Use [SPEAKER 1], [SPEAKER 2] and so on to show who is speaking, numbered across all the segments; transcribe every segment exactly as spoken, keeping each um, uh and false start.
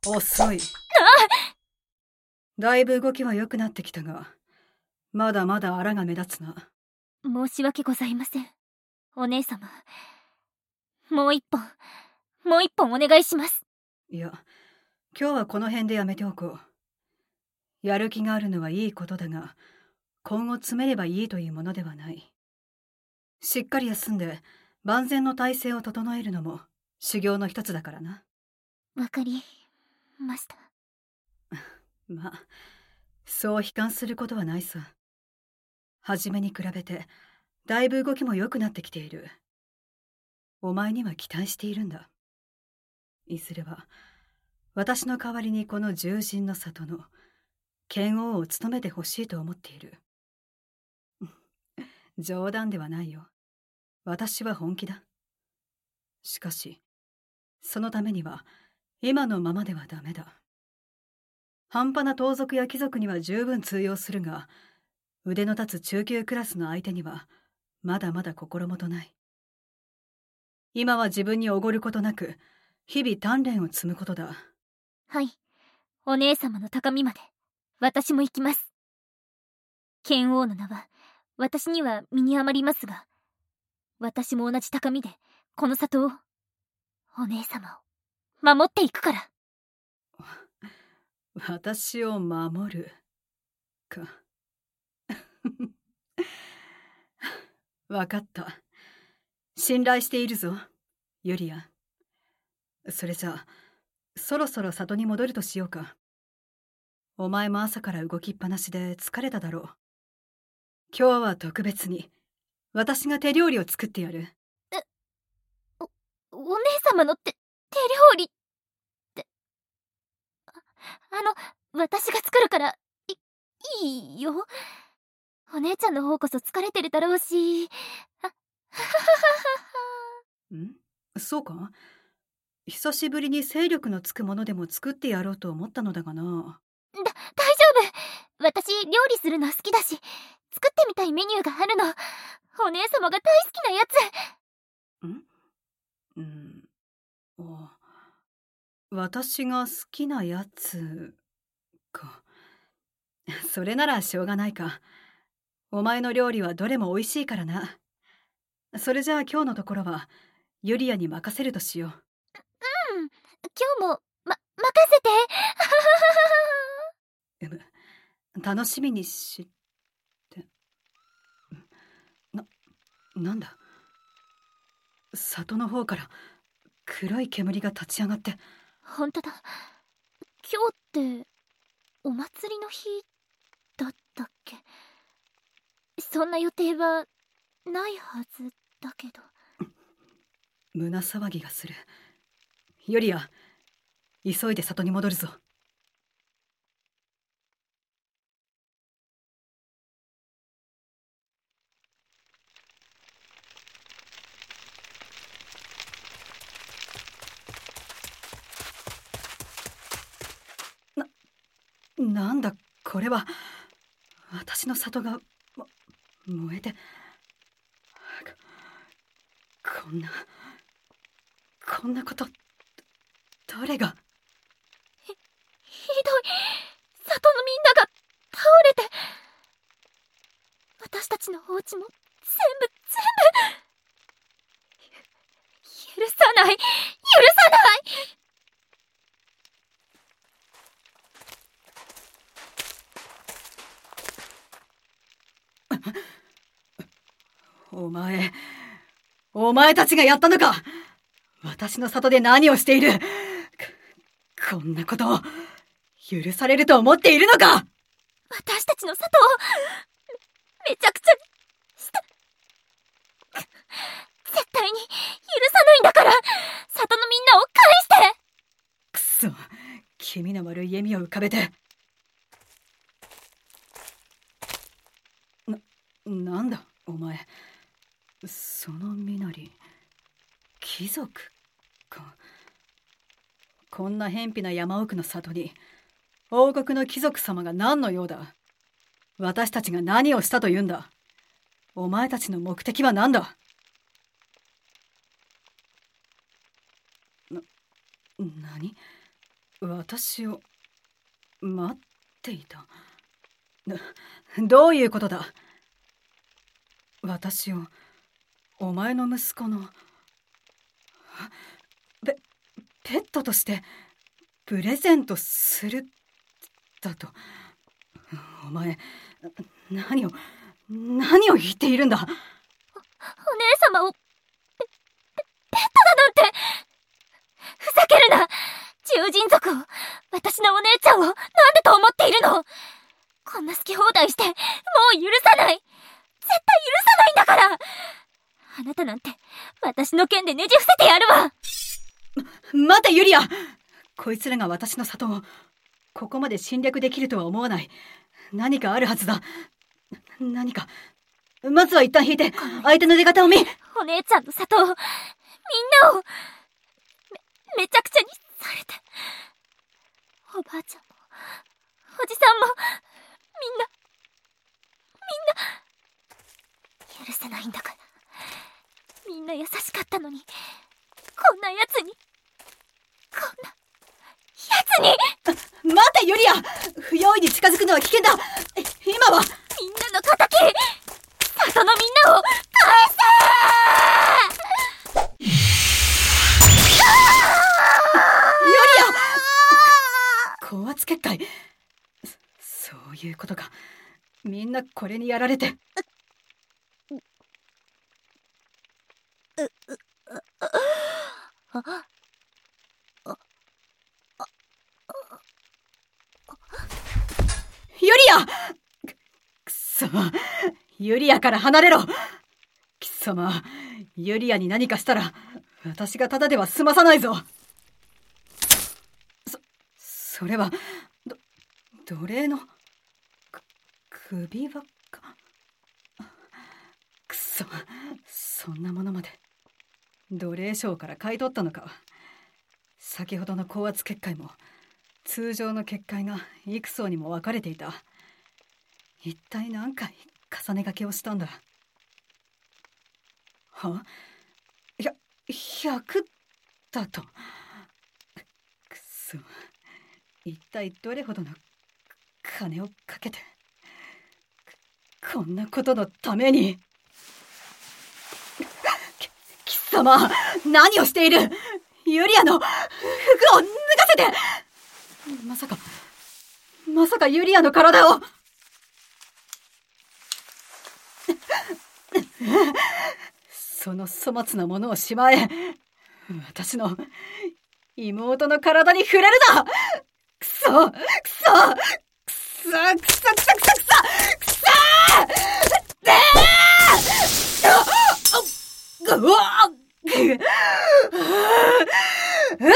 [SPEAKER 1] 遅い。だいぶ動きは良くなってきたが、まだまだ荒が目立つな。
[SPEAKER 2] 申し訳ございません。お姉様、もう一本、もう一本お願いします。
[SPEAKER 1] いや、今日はこの辺でやめておこう。やる気があるのはいいことだが、今後詰めればいいというものではない。しっかり休んで万全の体制を整えるのも修行の一つだからな。
[SPEAKER 2] わかりました。
[SPEAKER 1] まあ、そう悲観することはないさ。初めに比べてだいぶ動きも良くなってきている。お前には期待しているんだ。いずれは私の代わりにこの獣人の里の剣王を務めてほしいと思っている。冗談ではないよ。私は本気だ。しかし、そのためには今のままではダメだ。半端な盗賊や貴族には十分通用するが、腕の立つ中級クラスの相手にはまだまだ心もとない。今は自分におごることなく日々鍛錬を積むことだ。
[SPEAKER 2] はい、お姉様の高みまで私も行きます。剣王の名は私には身に余りますが、私も同じ高みでこの里を、お姉様を守っていくから。
[SPEAKER 1] 私を守るか。わかった。信頼しているぞ、ユリア。それじゃあ、そろそろ里に戻るとしようか。お前も朝から動きっぱなしで疲れただろう。今日は特別に私が手料理を作ってやる。
[SPEAKER 2] え、お、お姉様の手、手料理って。あ、あの、私が作るから、い、いいよ。お姉ちゃんの方こそ疲れてるだろうし。あ、はははは。
[SPEAKER 1] ん？そうか？久しぶりに精力のつくものでも作ってやろうと思ったのだがな。
[SPEAKER 2] だ、大丈夫。私、料理するの好きだし、作ってみたいメニューがあるの。お姉様が大好きなやつ。
[SPEAKER 1] ん？うん。あ、私が好きなやつか。それならしょうがないか。お前の料理はどれも美味しいからな。それじゃあ今日のところはユリアに任せるとしよう。
[SPEAKER 2] うん、今日も、ま、任せて。
[SPEAKER 1] うむ、楽しみにして。な、なんだ。里の方から黒い煙が立ち上がって。
[SPEAKER 2] ほんとだ。今日って、お祭りの日だったっけ？そんな予定はないはずだけど。
[SPEAKER 1] 胸騒ぎがする。ユリア、急いで里に戻るぞ。な、なんだこれは。私の里が、も燃えて。こんな、こんなこと、誰が。
[SPEAKER 2] ひ、ひどい。里のみんなが倒れて。私たちのお家も全部、全部。許さない。許さない。
[SPEAKER 1] お前、お前たちがやったのか。私の里で何をしている。こ、こんなことを許されると思っているのか。
[SPEAKER 2] 私たちの里をめ、めちゃくちゃにした。絶対に許さないんだから、里のみんなを返して。
[SPEAKER 1] くそ、気味の悪い笑みを浮かべて。な、なんだお前。その身なり、貴族か。こんな偏僻な山奥の里に王国の貴族様が何の用だ。私たちが何をしたというんだ。お前たちの目的は何だ。な、何？ 私を待っていた。どういうことだ。私をお前の息子のペ、ペットとしてプレゼントするだと。お前何を何を言っているんだ。お、お姉
[SPEAKER 2] 様をペ、ペ、ペットだなんて。ふざけるな。獣人族を、私のお姉ちゃんをなんでと思っているの。こんな好き放題してもう許さない。絶対許さないんだから。あなたなんて私の剣でねじ伏せてやるわ。
[SPEAKER 1] ま、待てユリア。こいつらが私の里をここまで侵略できるとは思わない。何かあるはずだ。何か。まずは一旦引いて相手の出方を見。
[SPEAKER 2] お姉ちゃんの里を、みんなをめ、めちゃくちゃにされて、おばあちゃんもおじさんもみんなみんな許せないんだから。みんな優しかったのに、こんな奴にこんな奴に。
[SPEAKER 1] 待てユリア。不用意に近づくのは危険だ。今は
[SPEAKER 2] みんなの仇、里のみんなを返せー。
[SPEAKER 1] ユリア。高圧結界。そ、そういうことか。みんなこれにやられて。ユリア！くそ、ユリアから離れろ。貴様、ユリアに何かしたら私がただでは済まさないぞ。そ、それはど奴隷のく首輪か。くそ、そんなものまで奴隷商から買い取ったのか。先ほどの高圧結界も通常の結界が幾層にも分かれていた。一体何回重ね掛けをしたんだ。は？ひゃ、ひゃくだと。くそ、一体どれほどの金をかけてこんなことのために。き貴様、何をしている。ユリアの服を脱がせて。まさかまさかユリアの体を。その粗末なものをしまえ。私の妹の体に触れるな。くそくそくそくそくそくそくそくそでーうわっうわ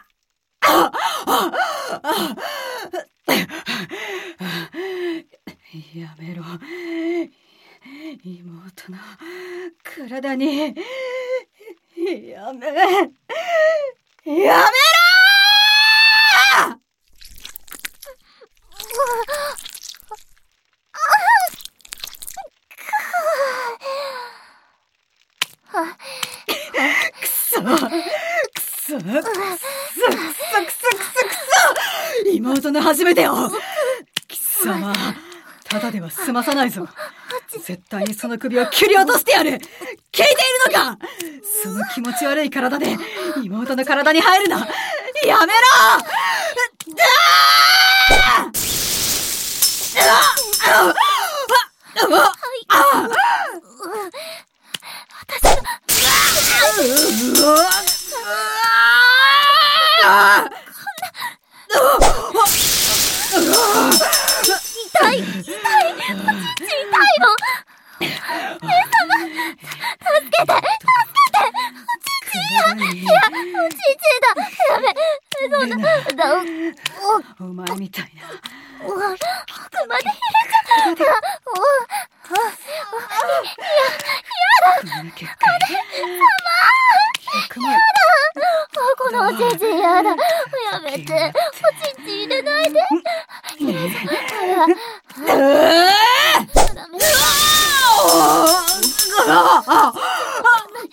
[SPEAKER 1] やめろ。妹の体にやめやめろくそくそくそくそくそくそくそ妹の初めてを。貴様、ただでは済まさないぞ。絶対にその首を切り落としてやる。聞いているのか。その気持ち悪い体で妹の体に入るな。やめろ。
[SPEAKER 2] 痛い痛い、おちんち痛いの。姉様、助けて助けて。おちんち嫌。いや、おちんちだ。やめ、そんなだ。
[SPEAKER 1] お前みたいな
[SPEAKER 2] 奥まで入れちゃった。おおいや、やだ。
[SPEAKER 1] この結界ひゃくまい。
[SPEAKER 2] このおちんちやだ。やめて、おちんち入れないで。ダメ。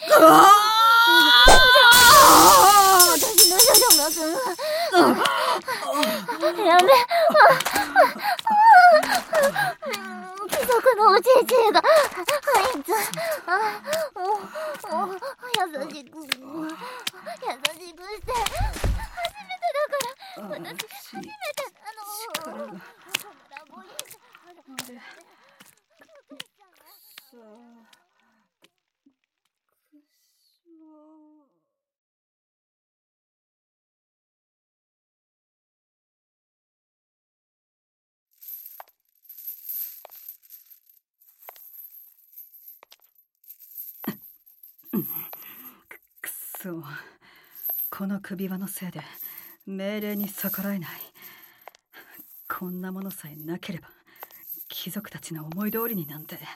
[SPEAKER 2] 私の処女膜が優しく優しくして。初めてだから。私初めてなの。
[SPEAKER 1] 力が。
[SPEAKER 2] ほらもういいじゃん。ほら
[SPEAKER 1] あれ。くそ。くそ。くそ。この首輪のせいで命令に逆らえない。こんなものさえなければ貴族たちの思い通りになんて。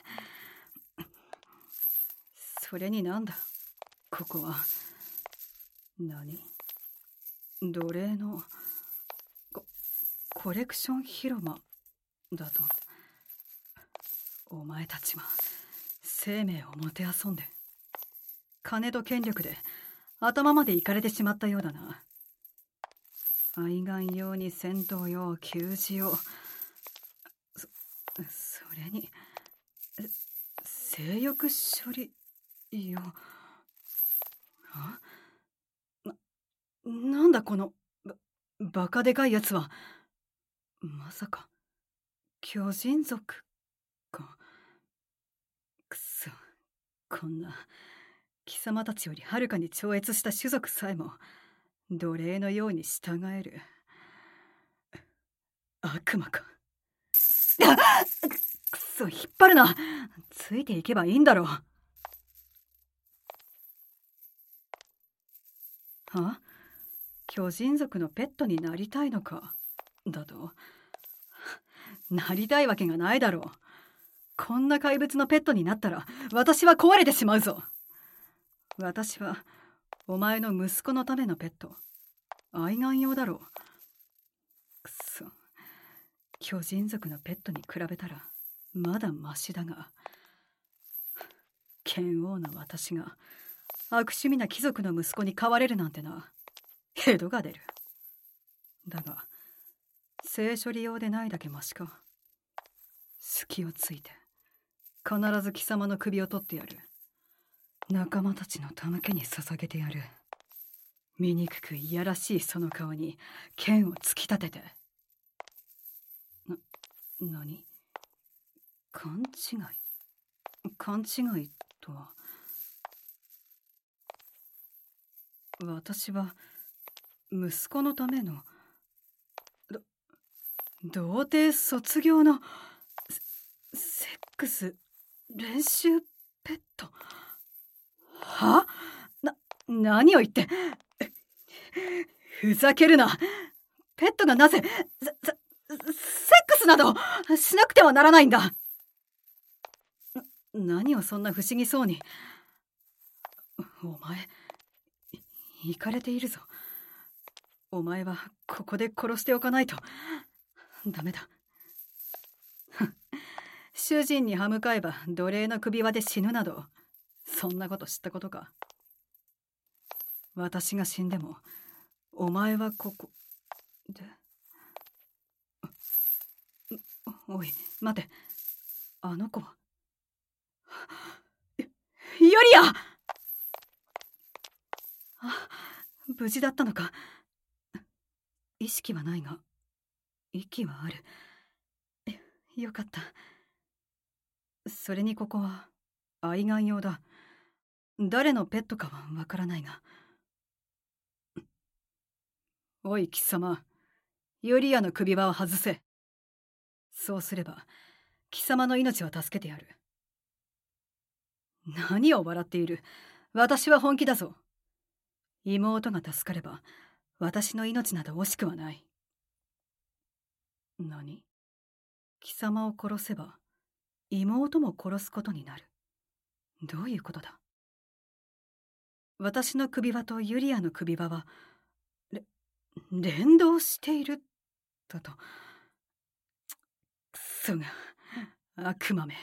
[SPEAKER 1] それになんだここは。何？奴隷のコ、コレクション広間だと。お前たちは生命をもてあそんで金と権力で頭までいかれてしまったようだな。愛玩用に戦闘用給仕用、そそれに性欲処理用。あ、な、なんだこのばバカでかいやつは。まさか巨人族か。くそ、こんな貴様たちよりはるかに超越した種族さえも奴隷のように従える悪魔か。くそ、引っ張るな。ついていけばいいんだろう。は？巨人族のペットになりたいのかだと。なりたいわけがないだろう。こんな怪物のペットになったら私は壊れてしまうぞ。私はお前の息子のためのペット、愛玩用だろう。くそ、巨人族のペットに比べたらまだマシだが、剣王の私が悪趣味な貴族の息子に飼われるなんてな、ヘドが出る。だが性処理用でないだけマシか。隙をついて必ず貴様の首を取ってやる。仲間たちのたむけに捧げてやる。醜くいやらしいその顔に剣を突き立てて。な、何？勘違い？勘違いとは。私は息子のためのど童貞卒業のセックス練習ペット。は？な、何を言って。ふざけるな。ペットがなぜセ、セ、セックスなどしなくてはならないんだ。何をそんな不思議そうに。お前イかれているぞ。お前はここで殺しておかないとダメだ。主人に歯向かえば奴隷の首輪で死ぬなど、そんなこと知ったことか。私が死んでもお前はここで。おい待て、あの子はユリア。あ、無事だったのか。意識はないが息はある。よかった。それにここは愛玩用だ。誰のペットかはわからないが。おい貴様、ユリアの首輪を外せ。そうすれば貴様の命は助けてやる。何を笑っている。私は本気だぞ。妹が助かれば私の命など惜しくはない。何？貴様を殺せば妹も殺すことになる。どういうことだ。私の首輪とユリアの首輪はれ連動しているだと。くそが悪魔め。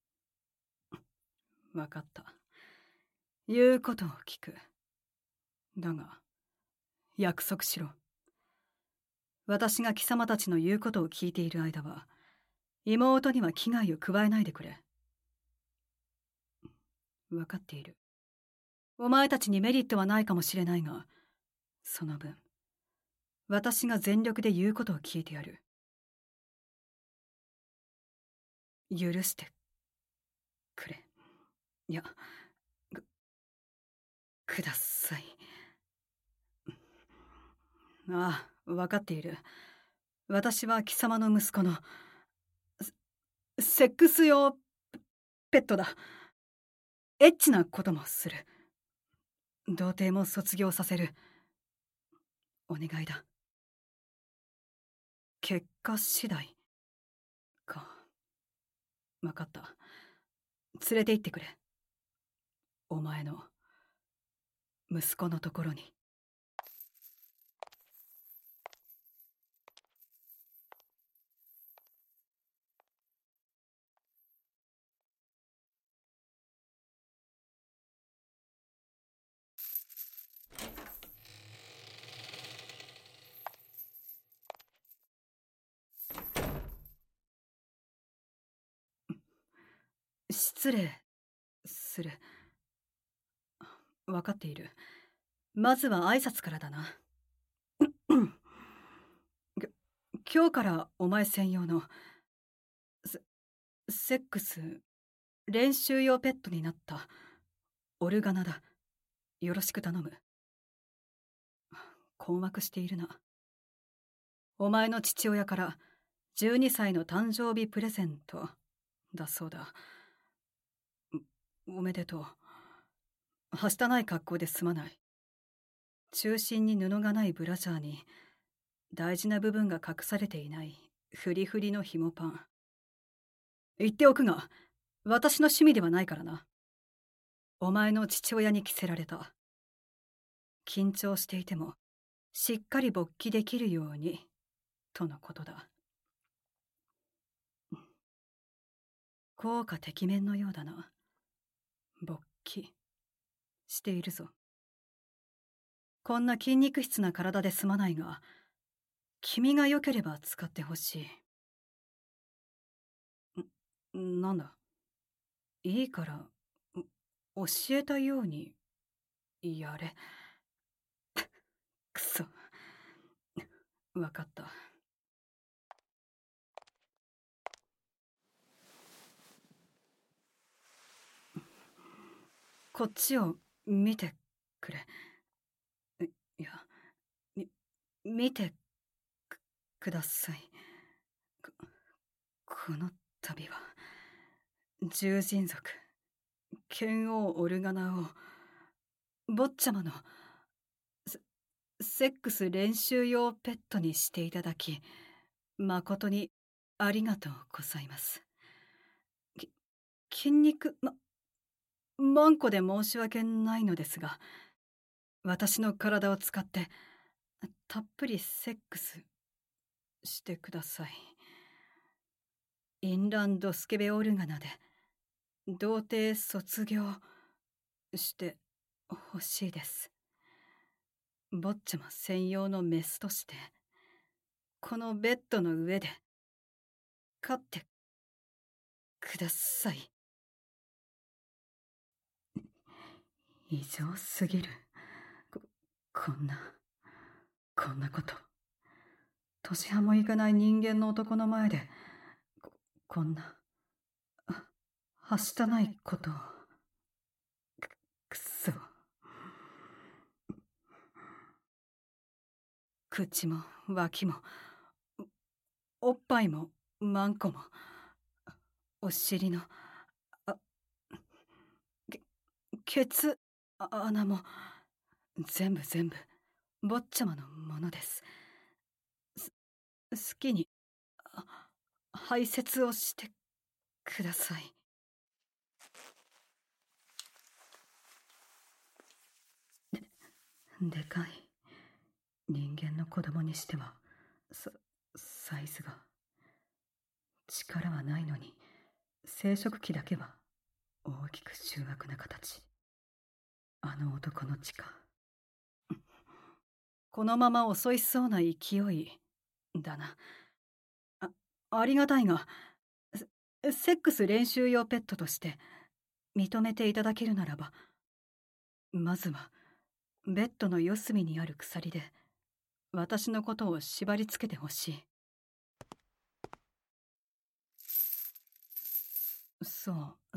[SPEAKER 1] わかった。言うことを聞く。だが約束しろ。私が貴様たちの言うことを聞いている間は妹には危害を加えないでくれ。わかっている。 お前たちにメリットはないかもしれないが、その分、私が全力で言うことを聞いてやる。許してくれ。いや、く、ください。ああ、わかっている。私は貴様の息子の、セックス用ペットだ。エッチなこともする。童貞も卒業させる。お願いだ。結果次第か。わかった。連れて行ってくれ。お前の息子のところに。失礼する。わかっている。まずは挨拶からだな。今日からお前専用のセ、セックス練習用ペットになったオルガナだ。よろしく頼む。困惑しているな。お前の父親からじゅうにさいの誕生日プレゼントだそうだ。おめでとう。はしたない格好ですまない。中心に布がないブラジャーに大事な部分が隠されていないフリフリの紐パン。言っておくが、私の趣味ではないからな。お前の父親に着せられた。緊張していてもしっかり勃起できるようにとのことだ。効果てきめんのようだな。勃起しているぞ。こんな筋肉質な体ですまないが、君が良ければ使ってほしい。ん、なんだ。いいから、教えたようにやれ。くそ。わかった。こっちを見てくれ。いや、み、見てく、ください。こ、この度は、獣人族、剣王オルガナを、坊ちゃまの、セ、セックス練習用ペットにしていただき、誠にありがとうございます。き、筋肉、ま、マンコで申し訳ないのですが、私の体を使って、たっぷりセックスしてください。インランドスケベオルガナで童貞卒業してほしいです。坊ちゃま専用のメスとしてこのベッドの上で飼ってください。異常すぎる。こ、こんなこんなこと年派もいかない人間の男の前でこ、こんなはしたないことを。く、くそ。口も脇もおっぱいもマンコもお尻のあけケツ穴も全部全部坊ちゃまのものです。す好きに排泄をしてください。でかい人間の子供にしてはササイズが。力はないのに生殖器だけは大きく醜悪な形。あの男の血か。このまま襲いそうな勢いだな。あ、ありがたいが、セセックス練習用ペットとして認めていただけるならばまずはベッドの四隅にある鎖で私のことを縛り付けてほしい。そう、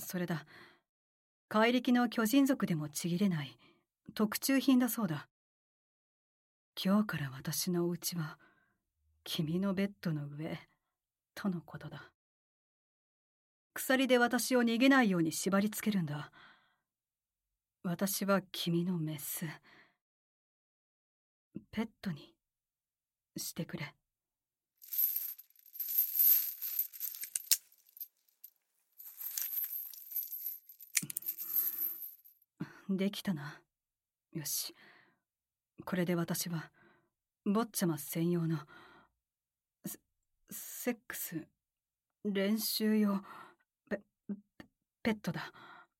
[SPEAKER 1] それだ。怪力の巨人族でもちぎれない特注品だそうだ。今日から私のお家は君のベッドの上とのことだ。鎖で私を逃げないように縛り付けるんだ。私は君のメス。ペットにしてくれ。できたな。よし。これで私は坊ちゃま専用のセセックス練習用ペペットだ。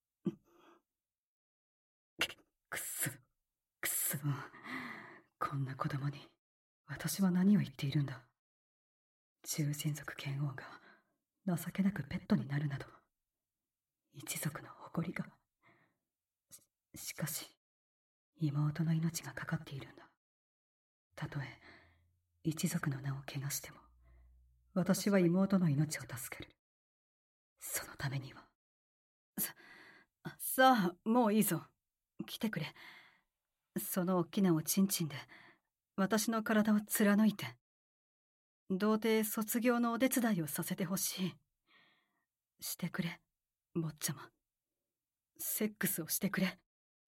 [SPEAKER 1] くくそくそ。こんな子供に私は何を言っているんだ。獣人族剣王が情けなくペットになるなど、一族の誇りが。し, しかし妹の命がかかっているんだ。たとえ一族の名を汚しても私は妹の命を助ける。そのためには。ささあ、もういいぞ。来てくれ。その大きなおちんちんで私の体を貫いて童貞卒業のお手伝いをさせてほしい。してくれ、坊ちゃま。セックスをしてくれ。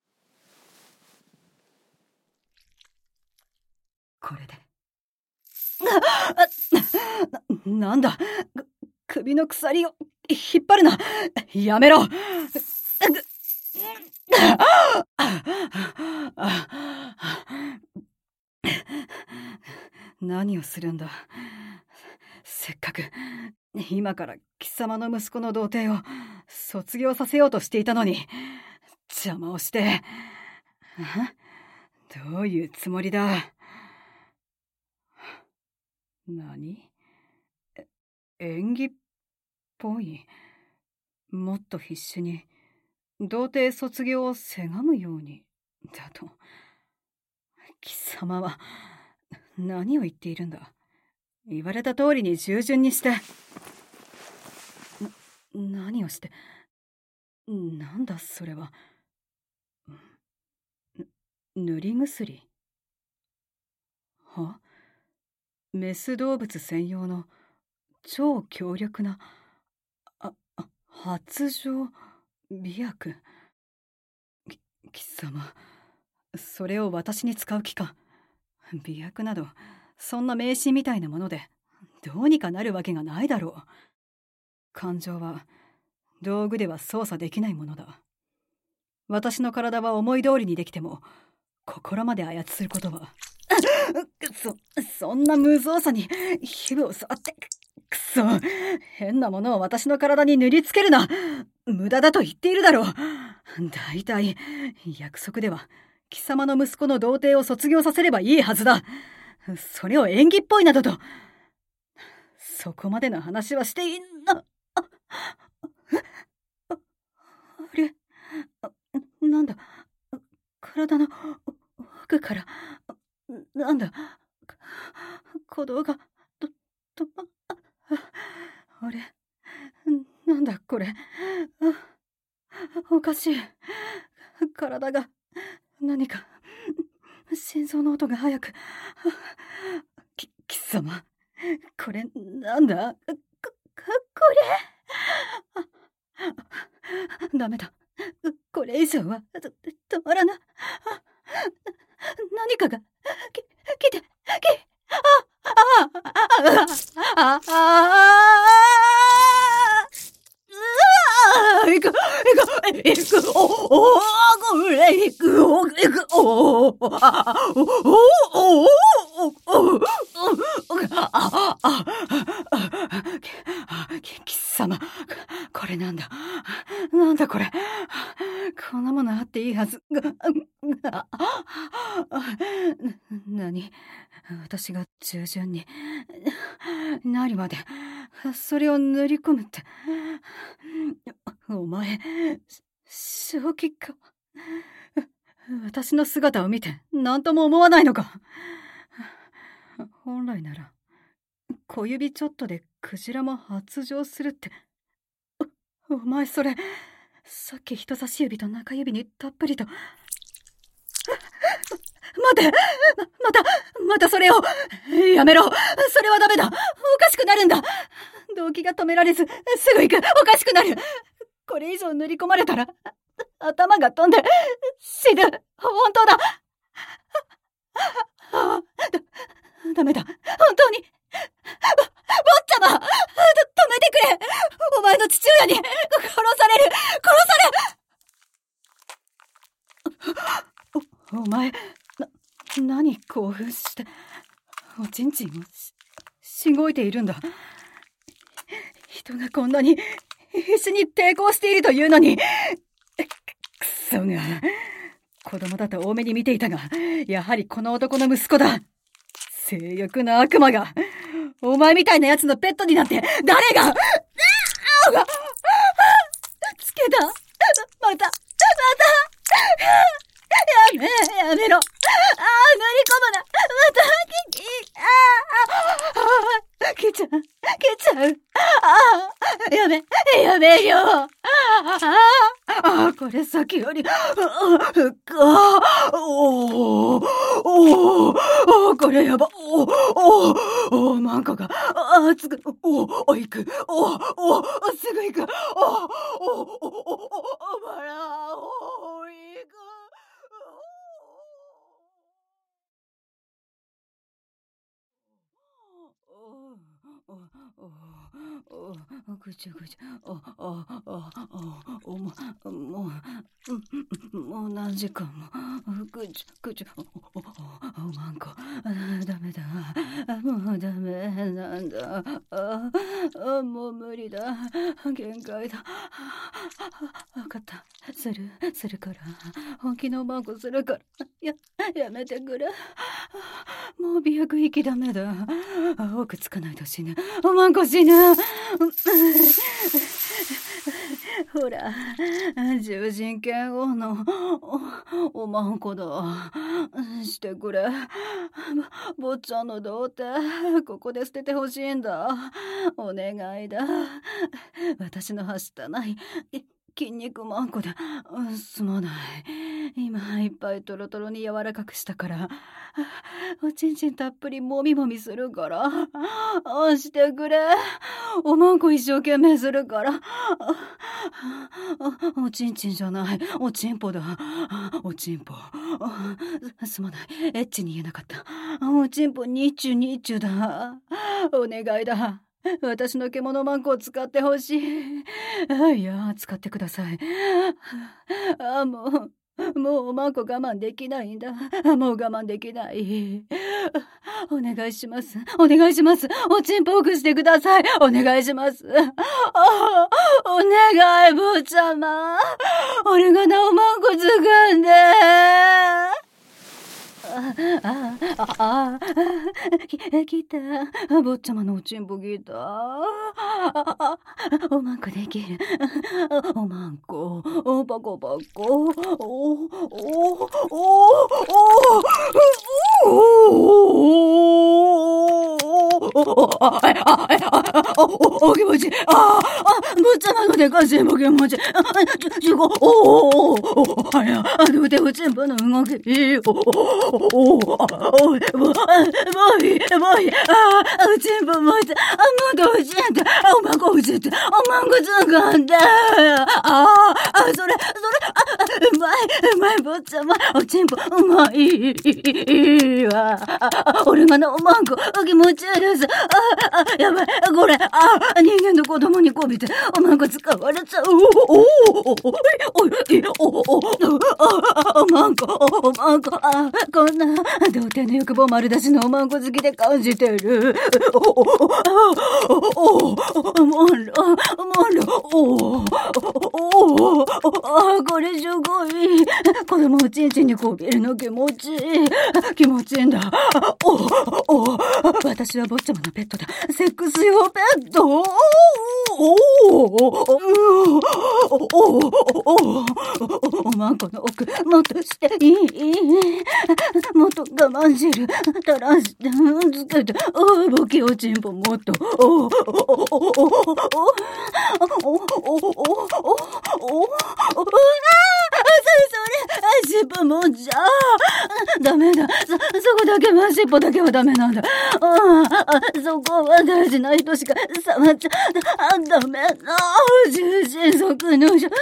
[SPEAKER 1] これで。な、なんだ、首の鎖を引っ張るな。やめろ。何をするんだ。せっかく今から貴様の息子の童貞を卒業させようとしていたのに邪魔をして。どういうつもりだ。何？演技っぽい。もっと必死に童貞卒業をせがむようにだと。貴様は何を言っているんだ。言われた通りに従順にして。な、何をして。なんだそれは。塗り薬。は？メス動物専用の超強力なああ発情美薬。き貴様、それを私に使う気か。美薬などそんな迷信みたいなものでどうにかなるわけがないだろう。感情は道具では操作できないものだ。私の体は思い通りにできても心まで操ることは。そ、そんな無造作に皮膚を触って。くそ、変なものを私の体に塗りつけるな。無駄だと言っているだろう。だいたい約束では貴様の息子の童貞を卒業させればいいはずだ。それを演技っぽいなどと。そこまでの話はしていいな。あ、あれ、なんだ、体の奥からなんだ鼓動がととああれ、なんだこれ。おかしい。体が何か心臓の音が速く。き貴様、これなんだ。ここれダメだ。これ以上は止まらな。何かがき来てきああああああ行く行く行くおおこれ行くお行くおおあおおおおああ貴様これなんだなんだこれ。こんなものあっていいはず。何？私が従順になるまでそれを塗り込むって。お前正気か。 私の姿を見て何とも思わないのか。本来なら小指ちょっとでクジラも発情するって。お、お前それ、さっき人差し指と中指にたっぷりと。待て、ま、また、またそれを。やめろ。それはダメだ。おかしくなるんだ。動機が止められず、すぐ行く。おかしくなる。これ以上塗り込まれたら、頭が飛んで、死ぬ。本当だ。だ、ダメだ。本当に。ぼ、坊ちゃま、止めてくれ。お前の父親に殺される。殺される。お、お前、な、何興奮して、おちんちんをし、しごいているんだ。人がこんなに必死に抵抗しているというのに。くそが、子供だと多めに見ていたが、やはりこの男の息子だ。性欲の悪魔が、お前みたいな奴のペットになって誰がつけた。また、また、やめ、やめろ。ああ、塗り込むな。また、き、き、ああ、来ちゃう、来ちゃう。ああ、やめ、やめよ。ああ、あ、これ先より、ああ、おお、おお、これやば、おお、お、マンコが、ああ、つく、おお、行く、おお、すぐ行く、おお、おお、おお、おばら、お、行く。お、ぐちゃぐちゃ、あ、あ、あ、あ、お、もう、もう、もう何時間も、ぐちゃぐちゃ、お、お、お、マンコ、ダメだ、もうダメなんだ、あ、もう無理だ、限界だ、わかった、する、するから、本気のマンコするから、や、やめてくれ、もう美白息ダメだ、多くつかないと死ぬ、おマンコ死ぬ。ほら、獣人剣王のお、おまんこだ。してくれ。坊ちゃんの童貞、ここで捨ててほしいんだ。お願いだ。私のはしたない筋肉マンコだ。すまない。今いっぱいトロトロに柔らかくしたから、おちんちんたっぷりもみもみするから、あ、してくれ。おまんこ一生懸命するから、おちんちんじゃない、おちんぽだ。おちんぽ。すまない。エッチに言えなかった。おちんぽ日中日中だ。お願いだ。私の獣マンコを使ってほしい。いや、使ってください。あ、もう、もうおマンコ我慢できないんだ。もう我慢できない。お願いします。お願いします。おちんぽ多くしてください。お願いします。あ、お願い、坊ちゃま。俺がなおマンコつくんで。あ、あ、あ、あ、き、来た。坊ちゃまのおちんぽ来た。おまんこできる。おまんこ、おパコパコ、お、お、お、お、お、お、お、気持ちいい。あ、あ、坊ちゃまのでかしんぽ気持ちいい。すごい。お、お、お、あや、腕おちんぽの動き。お、お、お、おい、もう、もういい、もういい。あ、おちんぽもういて、あ、もうどうしやんて、あ、おまんこうちって、おまんこつかんで。あ、あ、それ、それ、あ、うまい、うまい、坊ちゃま、おちんぽ、うまい、いいわ。俺がな、おまんこ、気持ちいいです。あ、あ、やばい、これ、あ、人間の子供にこびて、おまんこ使われちゃう。お、お、お、お、お、お、お、おまんこ、おまんこ、あ、こんな、童貞の欲望丸出しのおまんこ好きで感じてる。お、お、お、お、お、もんろ、もんろ、お、お、あ、これすごい。子供おちんちんにこびるの気持ちいい。気持ちいいんだ。お、お、私は坊ちゃま様のペットだ。セックス用ペット。おーおーおーおーおーおまんこの奥、もっとしていいもっと我慢汁、垂らして、つけて、おぼきおちんぽもっと、おおおおおおおおおおおお尻尾もんじゃダメだ。そ、そこだけは、尻尾だけはダメなんだ。ああ、そこは大事な人しか触っちゃ、あ、ダメだ。重心側の所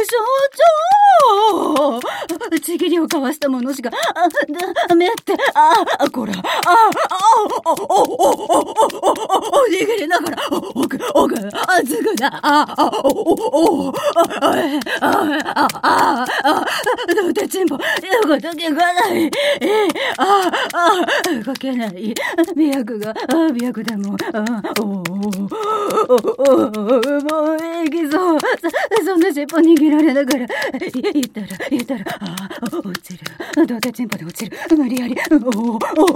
[SPEAKER 1] 長ちぎりを交わしたものしか、あ、ダメって、あ、あ、こら、あ、あ、お、お、お、お、お、お、握りながら、お、奥、奥、あ、すぐだ、あ、あ、お、お、お、あ、あ、あ、あ、あ、どうてちんぽ、横とけがない。え、あ、あ、かけない。美薬が、あ、美薬でも、あ、お、お、お、お、もう、いきそう。そ、そんな尻尾握られながら、言ったら、言ったら、あ、落ちる。どうてちんぽで落ちる。無理やり、お、お、お、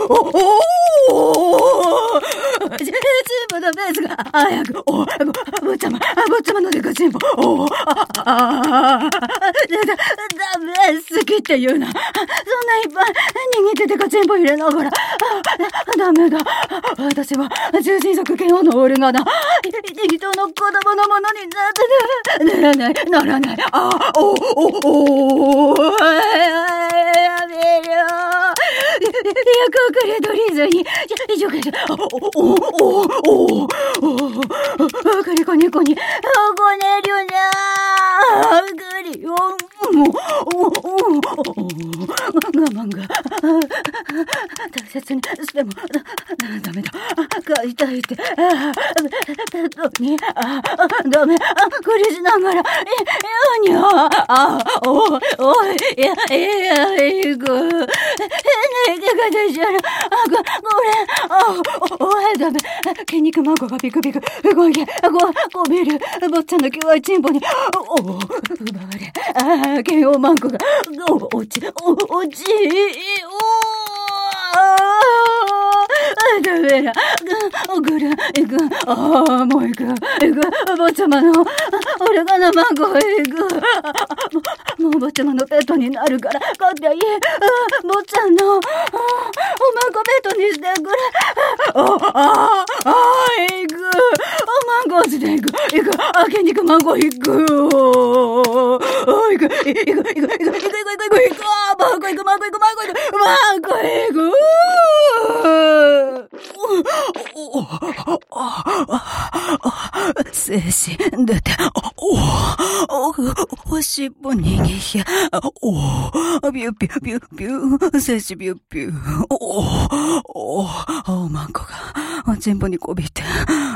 [SPEAKER 1] お、ちんぽのペースが、早く、お、ぼっちゃま、ぼっちゃまのでかちんぽ、お、あ、あ、だ、ダメ、好きって言うな。そんないっぱい握っててかチンポ入れながら、あ、ダメだ。私は重心側嫌悪のオルガナ。人の子供のものになってならない、ならない。あ、お、お、お、やめろ。いや、隠れドリーズに、一生懸命、お、お、お、お、お、グリコニコに、ごねるなグリオン、もう、お、お、我慢が、大切にしても、ダメだ。飼いたいって、ペットに、ダメ、クリしながら、いやにゃ、あ、おい、おい、いや、いや、いく。変な生き方したら、あ、こ、これ、あ、おい、ダメ。筋肉マンコがビクビク、動いて、こ、こびる、坊ちゃんのキワイチンポに、お、奪われ、あ、剣王マンコが、お、落ち、お、落ち、お、あ、ダメだ。ぐる、行く。ああ、もう行く。行く。坊ちゃまの、俺が生子行く。もう坊ちゃまのペットになるから、買っていい。坊ちゃんの、おまんこペットにしてくれ。ああ、ああ、行く。おまんこ落ちて行く。行く。あ、筋肉マンコ行く。行く。行く。行く。行く。行く。行く。行く。行く。行く。マンコ行く。マンコ行く。マンコ行く。マンコ行く。精子出て、お、お、おしっぽにぎひゃ、お、ビュービュービュービュー、精子ビュービュー、お、お、おまんこが、おちんぽにこびて、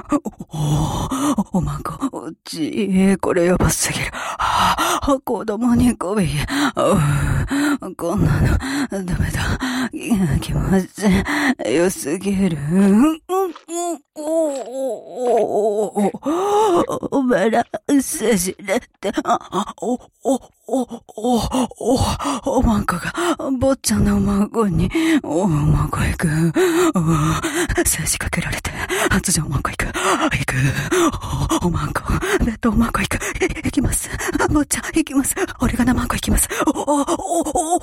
[SPEAKER 1] お、おまんこ、おち、これやばすぎる。子供にこび、こんなの、ダメだ。気持ち良すぎる。おおおおばらせしれって、あ、お、お、お、お、お、おまんこが、坊ちゃんのおまんこに、おまんこ行く。精子かけられて、発情おまんこ行く。行く。おまんこ、ベッドおまんこ行く。行きます。坊ちゃん行きます。俺が生んこ行きます。お、お、お、お、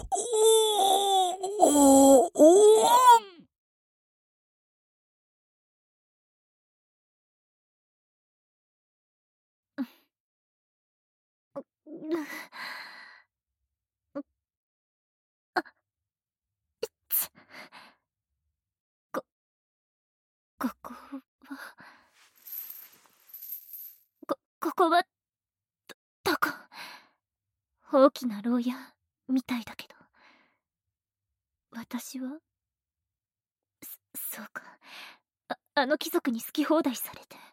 [SPEAKER 1] お、お、お、
[SPEAKER 2] こ、ここは、こ、ここは、ど、どこ？大きな牢屋みたいだけど。私は、そ、そうか。あ、あの貴族に好き放題されて。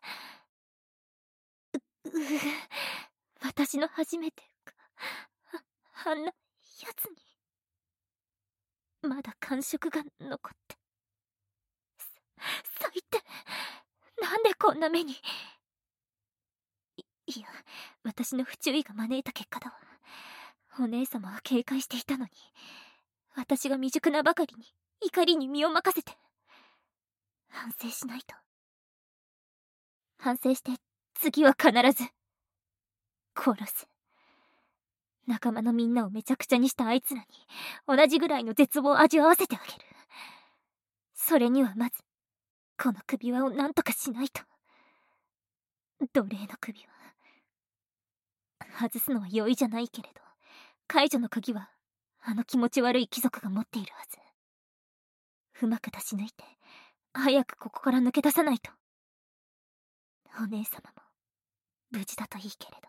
[SPEAKER 2] う、う私の初めてが、あ、あんなやつに。まだ感触が残って。最低。なんでこんな目に。い、いや、私の不注意が招いた結果だわ。お姉様は警戒していたのに、私が未熟なばかりに怒りに身を任せて。 反省しないと。反省して次は必ず殺す。仲間のみんなをめちゃくちゃにしたあいつらに同じぐらいの絶望を味わわせてあげる。それにはまずこの首輪を何とかしないと。奴隷の首輪、外すのは容易じゃないけれど、解除の鍵はあの気持ち悪い貴族が持っているはず。うまく出し抜いて早くここから抜け出さないと。お姉様も無事だといいけれど。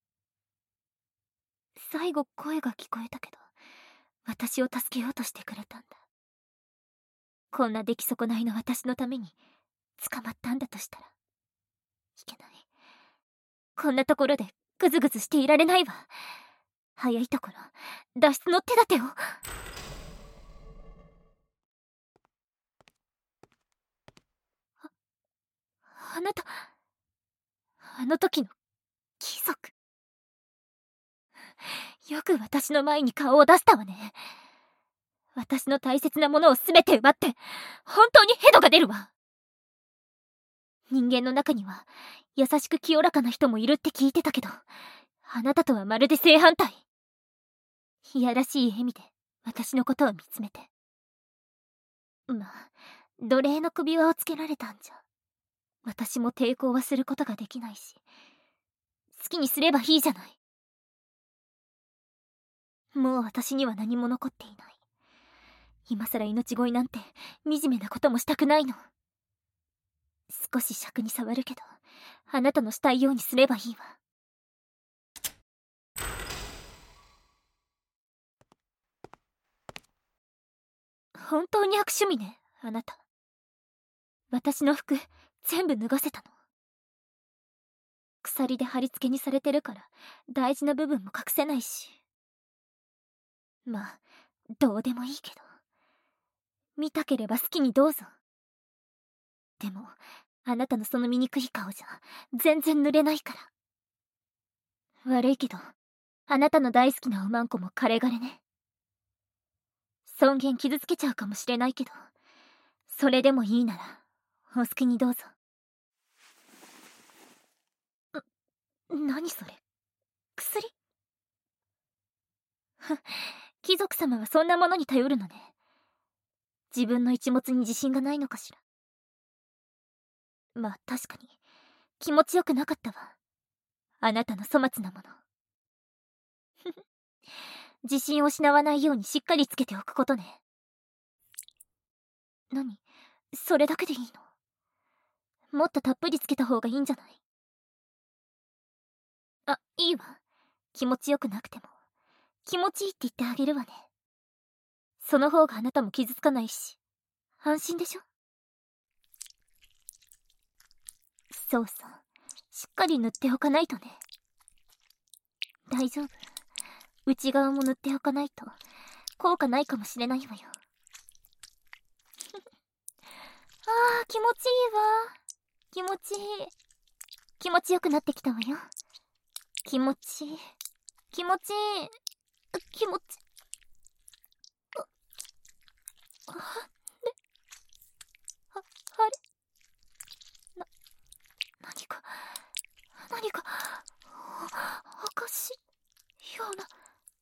[SPEAKER 2] 最後声が聞こえたけど、私を助けようとしてくれたんだ。こんな出来損ないの私のために捕まったんだとしたらいけない。こんなところでグズグズしていられないわ。早いところ脱出の手立てを。あ、あなた、あの時の貴族。よく私の前に顔を出したわね。私の大切なものを全て奪って本当にヘドが出るわ。人間の中には優しく清らかな人もいるって聞いてたけど、あなたとはまるで正反対。いやらしい笑みで私のことを見つめて。まあ奴隷の首輪をつけられたんじゃ私も抵抗はすることができないし、好きにすればいいじゃない。もう私には何も残っていない。今さら命乞いなんて惨めなこともしたくないの。少し尺に触るけど、あなたのしたいようにすればいいわ。本当に悪趣味ね、あなた。私の服全部脱がせたの。鎖で貼り付けにされてるから大事な部分も隠せないし。まあどうでもいいけど、見たければ好きにどうぞ。でもあなたのその醜い顔じゃ全然濡れないから。悪いけどあなたの大好きなおまんこもカレガレね。尊厳傷つけちゃうかもしれないけど、それでもいいならお好きにどうぞ。ん、何それ、薬？貴族様はそんなものに頼るのね。自分の一物に自信がないのかしら。まあ確かに気持ちよくなかったわ、あなたの粗末なもの。自信を失わないようにしっかりつけておくことね。何？それだけでいいの？もっとたっぷりつけた方がいいんじゃない？あ、いいわ。気持ちよくなくても気持ちいいって言ってあげるわね。その方があなたも傷つかないし安心でしょ。そうそう、しっかり塗っておかないとね。大丈夫、内側も塗っておかないと効果ないかもしれないわよ。あー、気持ちいいわ。気持ちいい。気持ちよくなってきたわよ。気持ちいい。気持ちいい。気持ち、あ、あれ、あ、あれ、な、何か、何か、おかしいような、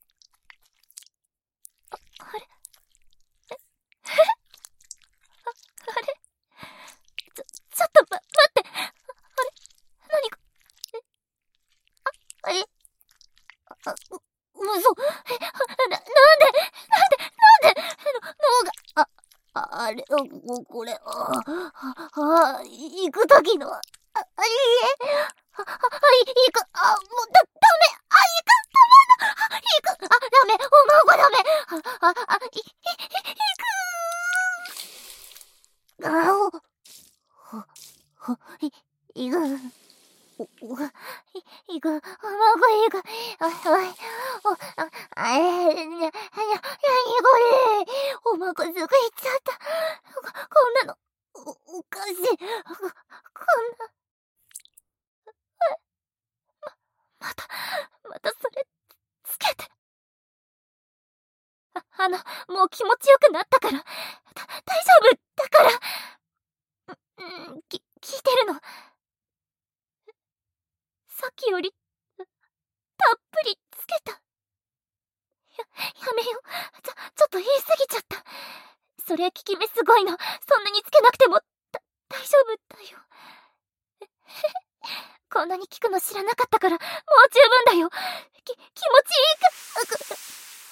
[SPEAKER 2] あ、あれ、え、え、あ、あれ、ちょ、ちょっとま、待って、あれ、何か、え、あ、え、あ、う、嘘、え、な、なんで、なんで、なんで、の、脳が、あ、あれ、こ、これ、あ、あ、あ、行くときの、あ、あ、いいえ、あ、あ、いく、あ、もう、だ、ダメ、あ、いく、ダメだ、あ、いく、あ、ダメ、おまんこダメ、あ、あ、あ、い、い、い、いく、あ、お、ほ、ほ、い、いく、お、お、い、いく、おまんこいく、あ、おい、お、あ、あれ、にゃ、にゃ、にゃ、にこれ、おまんこすぐいっちゃった、こ、こんなの、お、おかしい、こ、こんな、また、またそれ、つけて。あ、あの、もう気持ちよくなったから。だ、大丈夫だから。 うん、き、聞いてるの。さっきより、たっぷりつけた。や、やめよう。ちょ、ちょっと言い過ぎちゃった。それ効き目すごいの。そんなにつけなくても、だ、大丈夫だよ。こんなに効くの知らなかったから、もう十分だよ。き、気持ちいいか、く、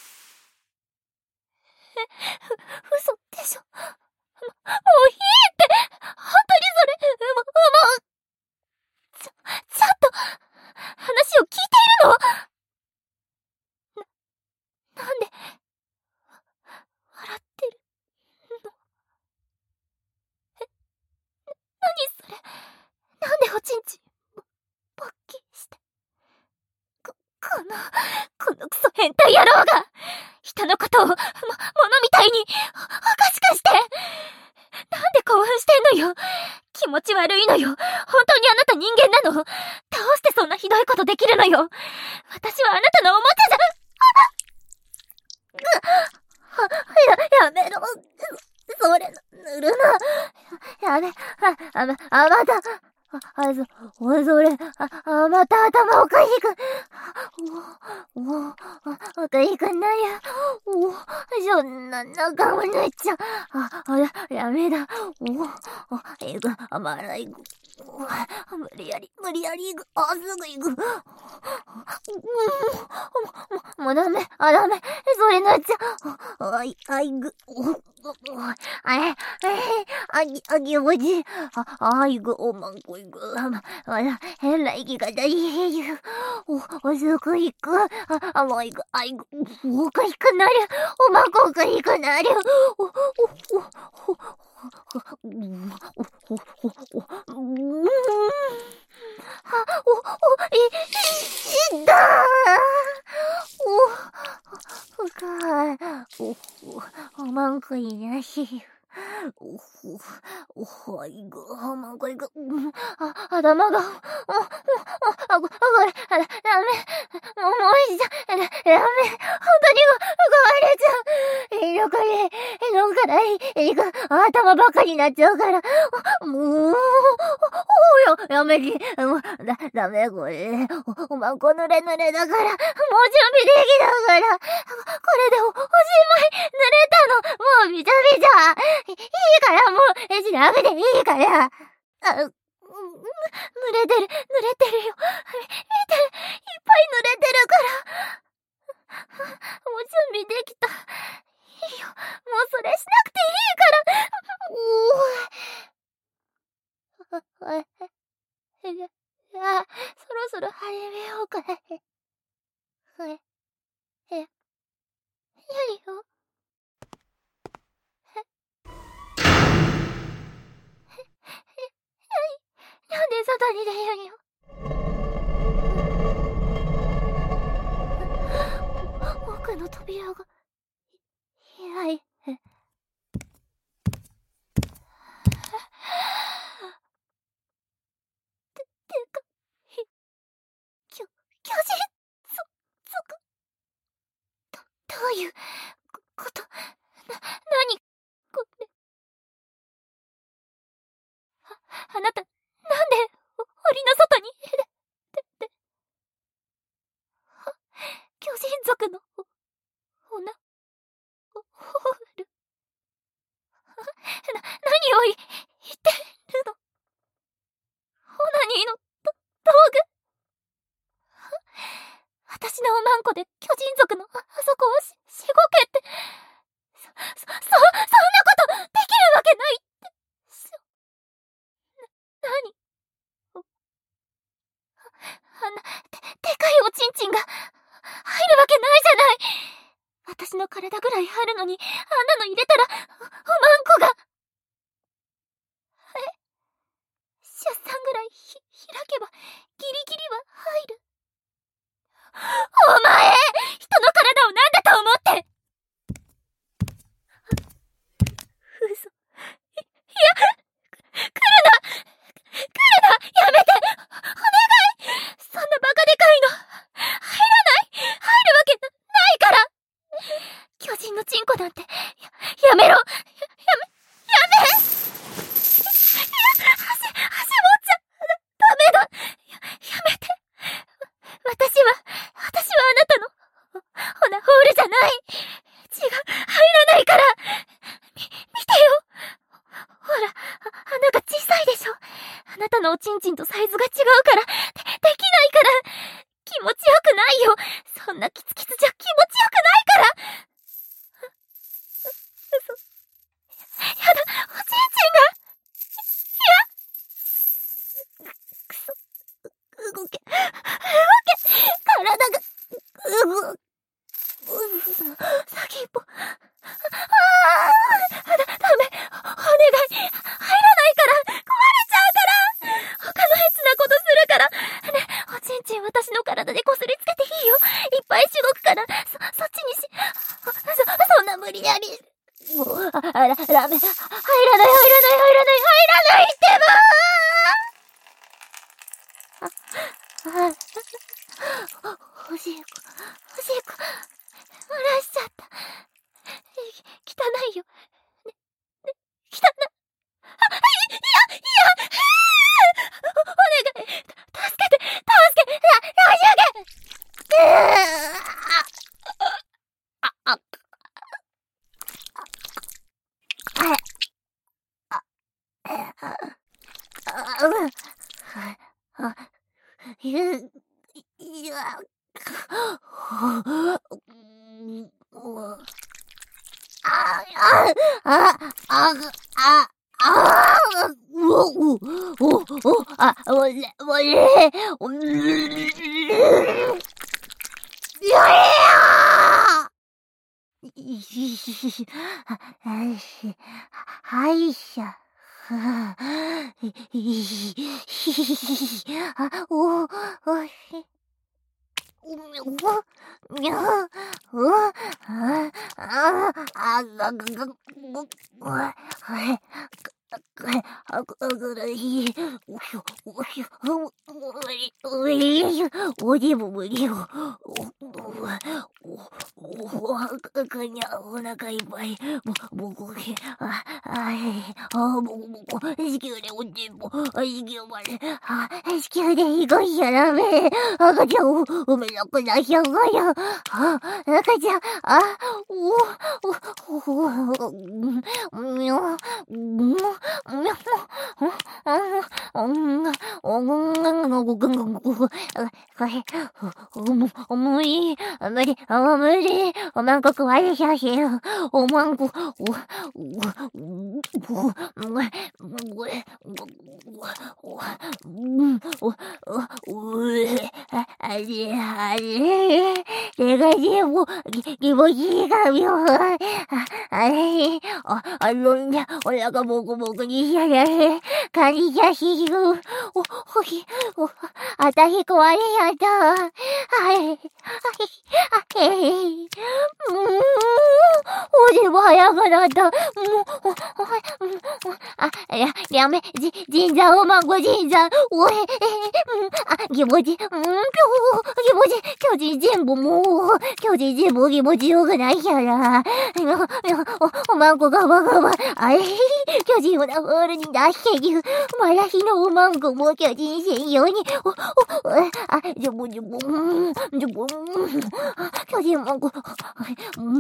[SPEAKER 2] え、ふ、嘘でしょ。も、もういいって、本当にそれ、も、もう、ちょ、ちゃんと、話を聞いているの？な、なんで、笑ってるの？え、なにそれ、なんでおちんちん、ぼ、勃起して。こ、この、このクソ変態野郎が、人のことを、も、ものみたいに、お、おかしくして。なんで興奮してんのよ。気持ち悪いのよ。本当にあなた人間なの？どうしてそんなひどいことできるのよ。私はあなたのおもちゃじゃ、あ、や、やめろ。それ、塗るな。やめ、あ、あ、ま、あ、また、あ、あ、そ、お、それ、あ、あ、また頭おかしく、お、お、あ、おかしくなや。お、そんな中を塗っちゃ、あ、あ、や、やめだ。お、お、えぐ、あ、まらいぐ。無理やり、無理やり行く。あ、すぐ行く。もう、もうダメ、あ、ダメ。それなっちゃう。あい、あいぐ、お、お、あれ、あれ、あぎ、あぎおじ、あ、あいぐ、おまんこいぐ、あ、ま、あら、変な息が大変。お、お、すぐ行く。あ、あまいぐ、あいぐ、おかしくなる。おまんこおかしくなる。お、お、お、お、お、お、お、お、お、うん。あ、お、お、い、いだー。お、深い。お、お、まんこいなし。お、お、お、いぐ、おまんこいぐ、あ、頭が、お、お、お、あ、ご、これ、あ、ダメ。もう、もういいじゃ、ダメ。本当に、壊れちゃう。えのこれ、えのからい、えぐ、頭ばかりになっちゃうから。もう、お、お、や、やめて。もう、だ、ダメ、これ。お、おまんこ濡れ濡れだから。もう準備できたから。これでお、おしまい。濡れたの。もうびちゃびちゃ。いいから、もう、え、しなくていいから。あ、濡れてる、濡れてるよ。見て、いっぱい濡れてるから。もう準備できた。いいよ。もうそれしなくていいから。おー。あ、あ、そろそろ始めようか。はい。え、何よ。なんで外に出るんよ。奥の扉が開いて。て、てか、ひ、きょ、巨人、そ、そこ、ど、どういう、こ、こと、な、なに、これ。あ、あなた、なんで、お、檻の外に、で、で、で、巨人族の、お、おな、お、ホール。な、何をい、言ってるの？オナニーの、ど、道具？私のおまんこで巨人族のあ、あそこをし、しごけって。そ、そ、そ、そんなことできるわけないって。しょ、な、なに？お、あんな、で、でかいおちんちんが、入るわけないじゃない。私の体ぐらいあるのに、あんなの入れたら、お、おまんこが。え？出産ぐらいひ、開けば、ギリギリは入る。お前！人の体を何だと思って！嘘。い、いや、来るな！来るな！やめて！お願い！そんなバカでかいの、入らない！入るわけな、ないから！巨人のチンコなんて、や、やめろ！や、やめ、やめ！や、 のおちんちんとサイズが違うから、で、できないから。気持ちよくないよ。そんなキツキツじゃ気持ちよくないから。嘘。やだ、おちんちんが。いや。くそ。動け。動け。体が、動く。先っぽ。ああ、だ、ダメ。お願い。入らないから。壊れちゃうから。他の変なことするから。ね、おちんちん私の体でこすりつけていいよ。いっぱいしごくから。そ、そっちにし、そ、そんな無理やり。もう、あ、あら、ダメ。入らない、入らない、入らない、入らないってばー。あ、あ、おしっこ、おしっこ、漏らしちゃった。汚いよ。ね、ね、汚い。あ、い、いや、いや、お、お願い。助けて、助けて、ら、ラジャゲ。あ、あ、あ、あ、いや、いや、あ、あ、あ、あ、あ、あ、お、お、お、お、あ、おれ、おれ、おれ、ややいし、はいし、はいしゃ。はあ、い、い、ひひひ、あ、お、お、ひ、お、お、にゃ、お、あ、あ、あ、あ、が、が、が、ご、はい、あぐらい、おひょ、おひょ、お、お、おい、おでも無理よ。お、お、お、かにゃ、お腹いっぱい。も、もこけ、あ、あい、あ、もこもこ、子宮でおってんぼ、子宮まで、あ、子宮でいこいやらめ、赤ちゃんを産めなくなっちゃうがや、あ、赤ちゃん、あ、お、お、お、お、みょ、みょ、みょ、重い、無理、無理、おまんこ壊れちゃうし、おまんこ、お、お、お、お、お、あれ、あれ、手がでも、気持ちいいかよ。あれ、あ、あのんじゃ、お腹もこもこにしちゃやれ。感じちゃしよ。お、ほひ、お、あたひ壊れちゃった。はい、はい、あへい。うーん、おでも早くなった。もう、お、お、あ、や、やめ、じ、じんざんおまんこじんざん。おえ、え、あ、気持ち、うん、ぴょー、気持ち、巨人全部もう、巨人全部気持ちよくないから。お、おまんこがわがわ、あれ、巨人をなホールに出してゆ、まらしのおまんこも巨人専用に、お、お、あ、じょぼじょぼ、じょぼ、巨人まんこ、うん、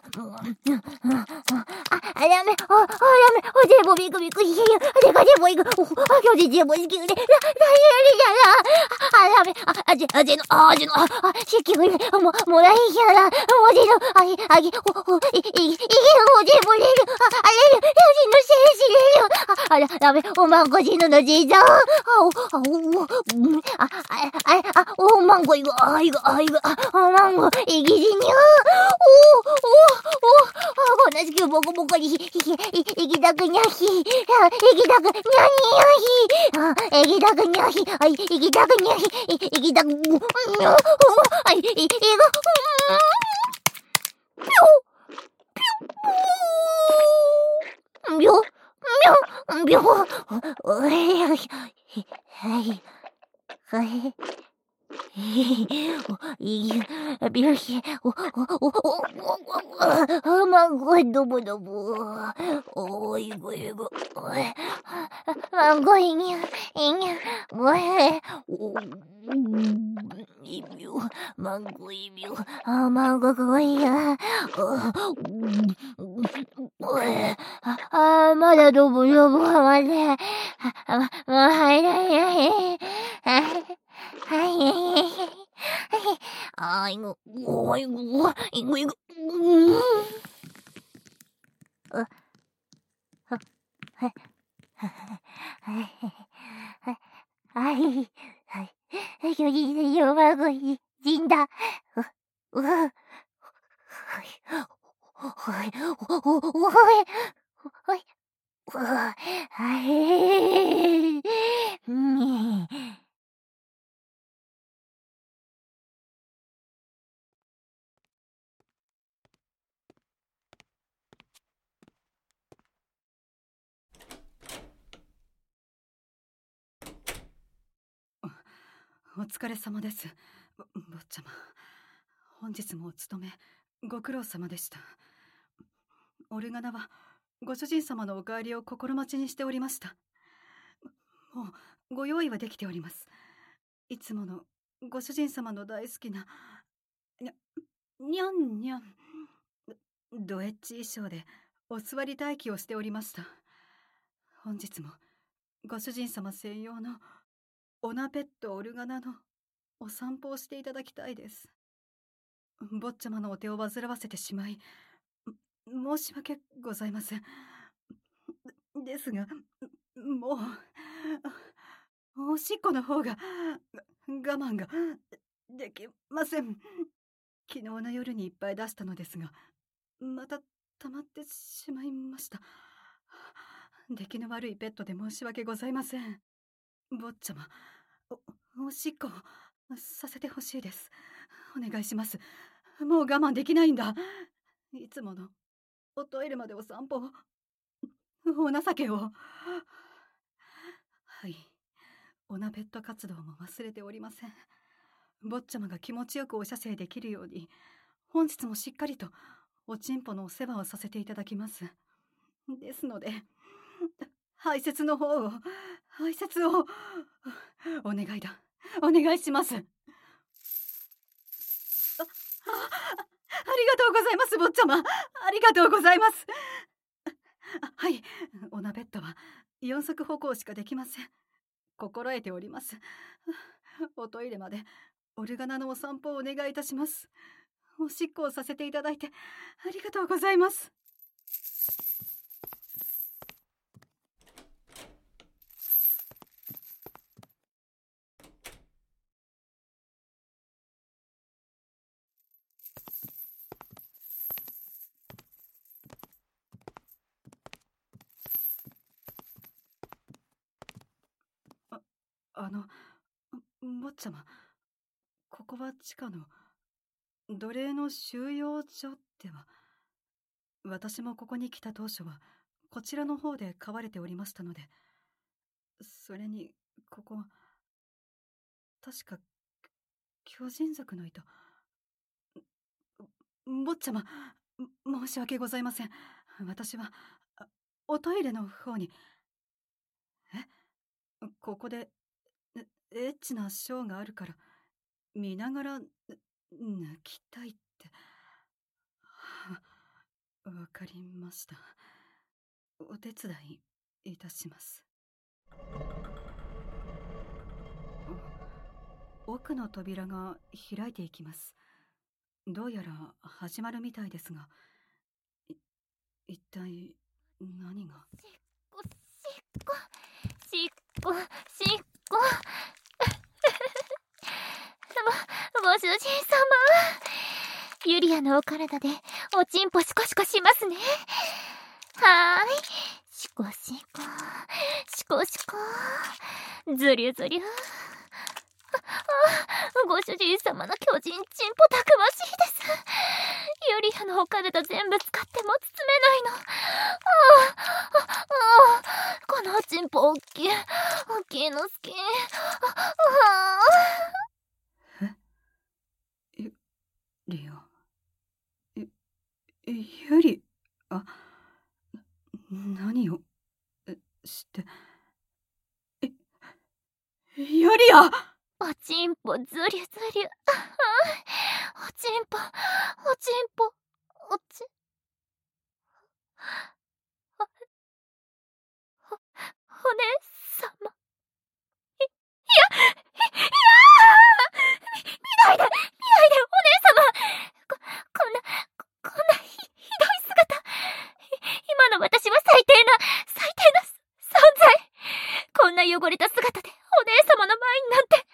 [SPEAKER 2] あ、あやめ、あ、あやめ、おでもビクビクしてる、でかでもいく、お、巨人全部地球で、だ、だ、やりだな、あやめ、あ、あじ、あじの、あじの、あ、地球で、も、もらいじゃな、おじの、あぎ、あぎ、お、お、い、い、い、いける、おじもれる、あ、あれる、巨人のせいしれる、あ、あら、ダメ、おまんこじののじいだ、あ、お、あ、お、うん、あ、あ、あ、あ、おまんこいぐ、あいぐ、あいぐ、あ、おまんこ、いぎじにゃ、お、お、お、あ、こんな地球ボコボコに、ひ、ひ、い、いきたくにゃひ、あ、いきたくにゃにゃひ、あ、いきたくにゃひ、あ、いきたくにゃひ、い、いきたく、うん、お、あ、い、い、いが、うん、ぴょ、ぴょ、ぴょ、ぴょ、ぴょ、おい、はい、はい、はい。 いい病気、お、お、お、お、お、まごいどぼどぼ、おいごいご、まごいにゃ、いにゃ、ごえ、お、いびょ、まごいびょ、あ、まごごいや、おえ、あ、まだどぼどぼまで、あ、ま、ま、はいはいはい、はい、はい、あいご、おいご、いごいご、うん。あ、は、は、はい、はい、はい、よりでよまごい、じんだ。う、う、はい、はい、お、お、お、はい、はい、はい、うん。
[SPEAKER 1] お疲れ様です。ぼ坊ちゃま、本日もお勤めご苦労様でした。オルガナはご主人様のお帰りを心待ちにしておりました。もうご用意はできております。いつものご主人様の大好きなにゃにゃんにゃんドエッジ衣装でお座り待機をしておりました。本日もご主人様専用のオナペットオルガナのお散歩をしていただきたいです。坊ちゃまのお手を煩わせてしまい申し訳ございません。ですがもうおしっこの方が我慢ができません。昨日の夜にいっぱい出したのですがまた溜まってしまいました。出来の悪いペットで申し訳ございません。坊ちゃま、お、おしっこさせてほしいです。お願いします。もう我慢できないんだ。いつものおトイレまでお散歩を、お情けを。はい、オナペット活動も忘れておりません。坊ちゃまが気持ちよくお射精できるように本日もしっかりとおちんぽのお世話をさせていただきます。ですので排泄の方を排泄をお願いだ、お願いします。あ、あ、ありがとうございます、坊ちゃま。ありがとうございます。はい、オナペットは四足歩行しかできません。心得ております。おトイレまでオルガナのお散歩をお願いいたします。おしっこをさせていただいてありがとうございます。あ、あの、坊ちゃま、ここは地下の奴隷の収容所では。私もここに来た当初はこちらの方で飼われておりましたので。それにここ確か巨人族の糸。坊ちゃま、申し訳ございません。私はおトイレの方に。え、ここでエッチなショーがあるから見ながら抜きたいって。わかりました。お手伝いいたします。奥の扉が開いていきます。どうやら始まるみたいですが、い一体何が。
[SPEAKER 2] しっこしっこしっこしっこご主人様、ユリアのお体でおちんぽシコシコしますね。はーい、シコシコシコシコズリュズリュ。あ、ご主人様の巨人チンポたくましいです。ユリアのお体全部使っても包めないの。ああ、ああ、このおちんぽおっきい、おっきいの好き。ああ。
[SPEAKER 1] え、 何をして。え、ユリア！
[SPEAKER 2] おちんぽずりゅずりゅ。おちんぽ、おちんぽ、おち、お、お、お姉様。い、いや、い、いやー！見ないで、見ないで、お姉様！こ、こんな、こ、こんなひ、ひどい姿。今の私は最低な、最低な存在。こんな汚れた姿でお姉様の前になんて。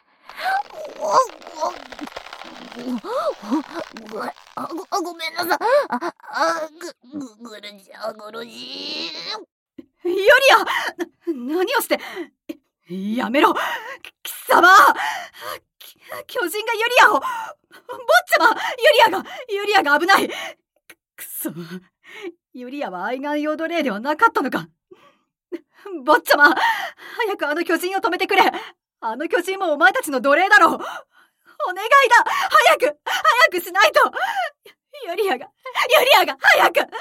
[SPEAKER 2] ご、ごめんなさい。あ、あ、ぐ、ぐ、ぐるじゃ、ぐるじ。
[SPEAKER 1] ユリア！何をして。やめろ！貴様！巨人がユリアを！坊ちゃま！ユリアが、ユリアが危ない！くそ。ユリアは愛玩用奴隷ではなかったのか。坊ちゃま！早くあの巨人を止めてくれ！あの巨人もお前たちの奴隷だろう！お願いだ！早く！早くしないと！ユリアが、ユリアが、早く！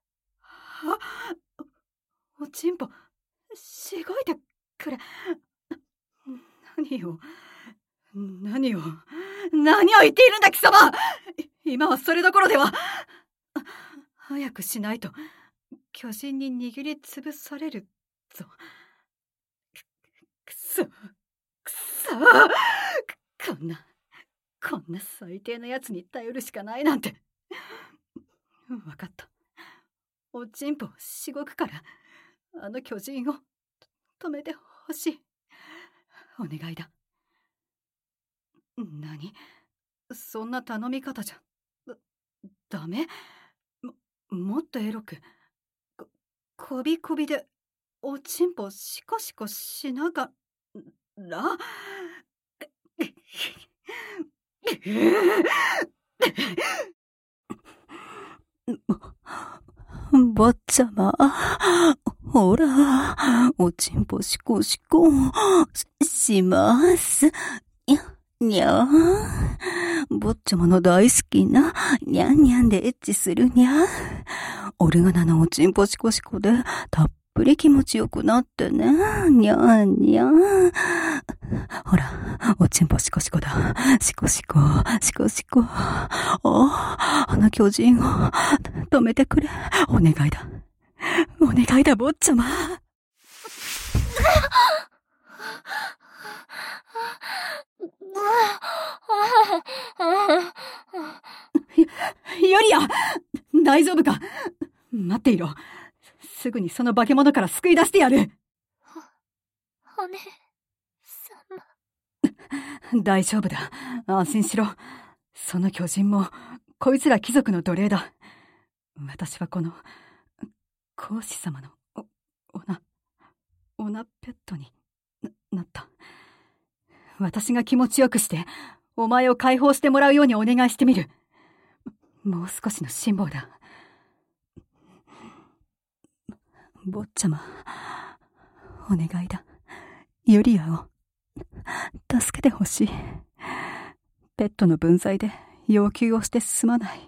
[SPEAKER 1] お、おちんぽ、しごいてくれ。何を、何を、何を言っているんだ貴様！今はそれどころでは。早くしないと、巨人に握りつぶされるぞ。くそ、くそ、こんな、こんな最低なやつに頼るしかないなんて。わかった。おちんぽをしごくから、あの巨人を止めてほしい。お願いだ。何？そんな頼み方じゃ、だ、ダメ？も、もっとエロく、こ、こびこびで、おちんぽをシコシコしながら、坊ちゃま、ほら、おちんぽシコシコ し, します。にゃ、にゃー。坊ちゃまの大好きなにゃんにゃんでエッチするにゃ。オルガナのおちんぽシコシコでたっぷり気持ちよくなってね。にゃんにゃん。ほら、おちんぽシコシコだ。シコシコ、シコシコ。お、あの巨人を止めてくれ。お願いだ。お願いだ、坊ちゃま。ユリア！大丈夫か？待っていろ。すぐにその化け物から救い出してやる。
[SPEAKER 2] お姉様。
[SPEAKER 1] 大丈夫だ。安心しろ。その巨人も、こいつら貴族の奴隷だ。私はこの、孔子様の、お、おな、おなペットにな、なった。私が気持ちよくして、お前を解放してもらうようにお願いしてみる。もう少しの辛抱だ。坊ちゃま、お願いだ。ユリアを、助けてほしい。ペットの分際で要求をしてすまない。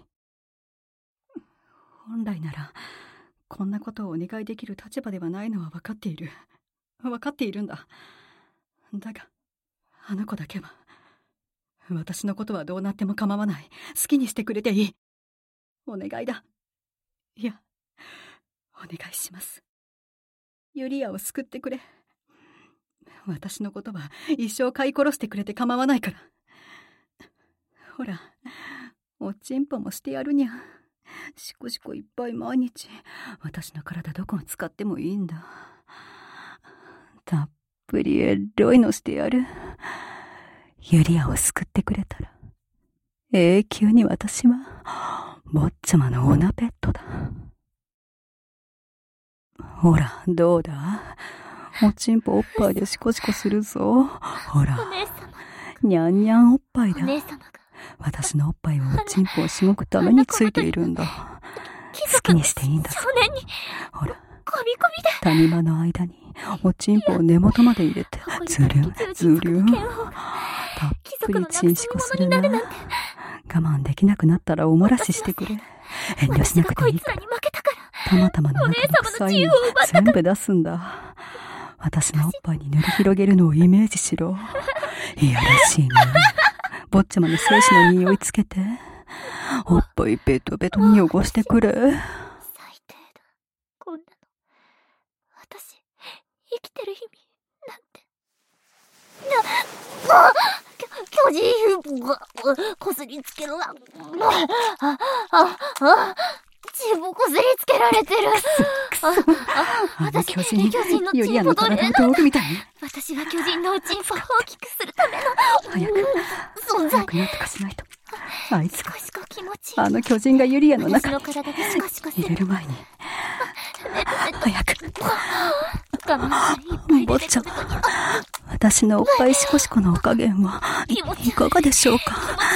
[SPEAKER 1] 本来なら、こんなことをお願いできる立場ではないのは分かっている。分かっているんだ。だが、あの子だけは、私のことはどうなっても構わない。好きにしてくれていい。お願いだ。いや、お願いします。ユリアを救ってくれ。私のことは一生飼い殺してくれて構わないから。ほら、おちんぽもしてやるにゃ。しこしこいっぱい毎日、私の体どこを使ってもいいんだ。たっぷりエロいのしてやる。ユリアを救ってくれたら、永久に私は、坊ちゃまのオナペットだ。ほら、どうだ？おちんぽおっぱいでシコシコするぞ。ほら、
[SPEAKER 2] お姉様。
[SPEAKER 1] にゃんにゃんおっぱいだ。
[SPEAKER 2] お姉様が。
[SPEAKER 1] 私のおっぱいはおちんぽをしごくためについているんだ。好きにしていいんだぞ。
[SPEAKER 2] 少年に。
[SPEAKER 1] ほら、
[SPEAKER 2] こびこびで。
[SPEAKER 1] 谷間の間におちんぽを根元まで入れて、ずりゅん、ずりゅん。たっぷりチンシコするな。我慢できなくなったらおもらししてくれ。遠慮しなくていいから。
[SPEAKER 2] 私がこいつらに負けたから。
[SPEAKER 1] たまたまの中の臭いの全部出すんだ。私のおっぱいに塗り広げるのをイメージしろ。いやらしいね。坊ちゃまの精子の匂いつけて、おっぱいベトベトに汚してくれ。
[SPEAKER 2] 最低だ。こんなの。私、生きてる意味なんて。な、あ、巨人がこすりつけるわ。あ、あ、あ、チンポこすりつけられてる。あ、あ、私、
[SPEAKER 1] 巨人、
[SPEAKER 2] 巨人の
[SPEAKER 1] ユリアの
[SPEAKER 2] チンポどれ
[SPEAKER 1] 体の道具みたいに。
[SPEAKER 2] 私は巨人のチンポを大きくするための
[SPEAKER 1] 早く、
[SPEAKER 2] 存在。
[SPEAKER 1] 早くなんとかしないと。あいつが、
[SPEAKER 2] シコシコ気持ちいい。
[SPEAKER 1] あの巨人がユリアの中に
[SPEAKER 2] 私の体でシコシコする。
[SPEAKER 1] 入れる前に、早く。
[SPEAKER 2] 我慢いっぱいで
[SPEAKER 1] 坊ちゃま、私のおっぱいシコシコのお加減はいいかがでしょうか。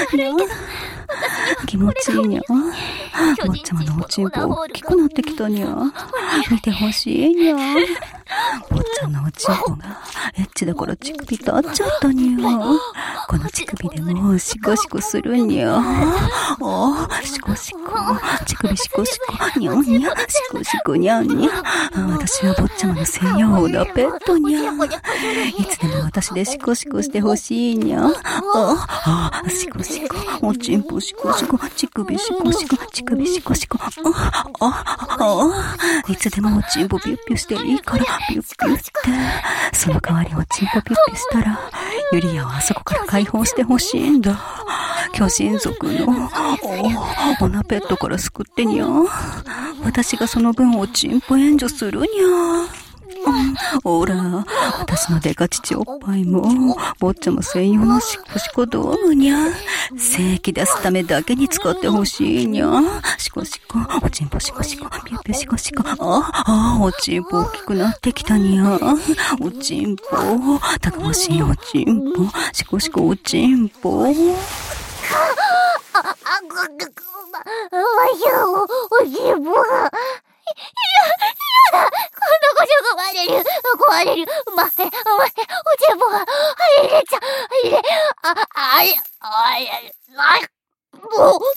[SPEAKER 1] 気持ちいいにゃ。坊ちゃまのおちんぽ大きくなってきたにゃ。見てほしいにゃ。坊ちゃんのおちんぽがエッチだから乳首立っちゃったにゃ。この乳首でもシコシコするにゃ。おシコシコ、乳首シコシコ、にゃんにゃ、シコシコにゃんにゃ。私は坊ちゃまの専用だペットにゃ。いつでも私でシコシコしてほしいにゃ。あ、シコシコ、おちんぽシコシコ、乳首シコシコ、乳首シコシコ。あ、あ、あ、いつでもおちんぽピュッピュしていいから、ピュッピュって。その代わりおちんぽピュッピュしたら、ユリアをあそこから解放してほしいんだ。巨人族の、お、オナペットから救ってにゃ。私がその分おちんぽ援助するにゃ。ほら、私のデカ乳おっぱいも、坊ちゃま専用のシコシコ道具にゃ。精液出すためだけに使ってほしいにゃ。シコシコ、おちんぽシコシコ、ピュッピュシコシコ。あ、あ、おちんぽ大きくなってきたにゃ。おちんぽ、たくましいおちんぽ、シコシコおちんぽ。あ、あ、ぐ、ぐ、ぐ、わしゃ、お、おちんぽが。いや、いやだ、こんなごちょが割れる、壊れる、ま、お前、おちんぽが、入れちゃ、入れ、あ、あれ、あれ、あれ、もう、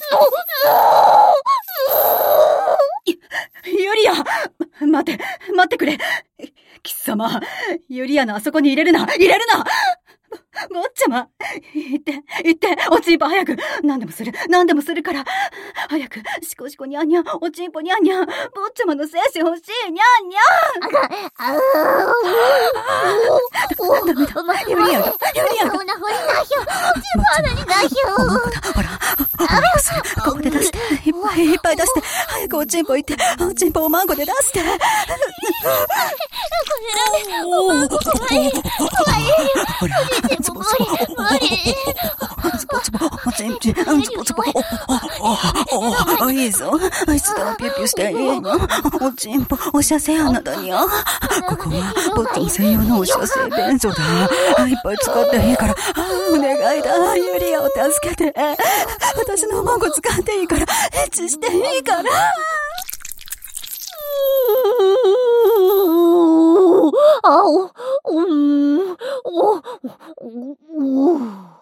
[SPEAKER 1] ユリア、待って、待ってくれ。貴様、ユリアのあそこに入れるな、入れるな。坊ちゃま、行って、行って、おちんぽ早く。何でもする、何でもするから。早く、シコシコにゃんにゃん、おちんぽにゃんにゃん。坊ちゃまの精子欲しい、にゃんにゃん。あが、あー。ダメだ、ユリアが、ユリアが。ほら、ほら、ないよ。おちんぽ穴にないよ。ほら、ほら、する。ここで出して、いっぱいいっぱい出して。早くおちんぽ行って、おちんぽをマンゴで出して。これだね、おまんこ怖い。怖い。ほら、つぼつぼ、つぼつぼ、おちんちん、つぼつぼ、お、お、いいぞ。いつでもピュッピュしていいの。おちんぽ、お射精穴だにゃ。ここは、ぼっちん専用のお射精便所だ。いっぱい使っていいから、お願いだ。ユリアを助けて。私のおまんこ使っていいから、エッチしていいから。あお、うん、お、お、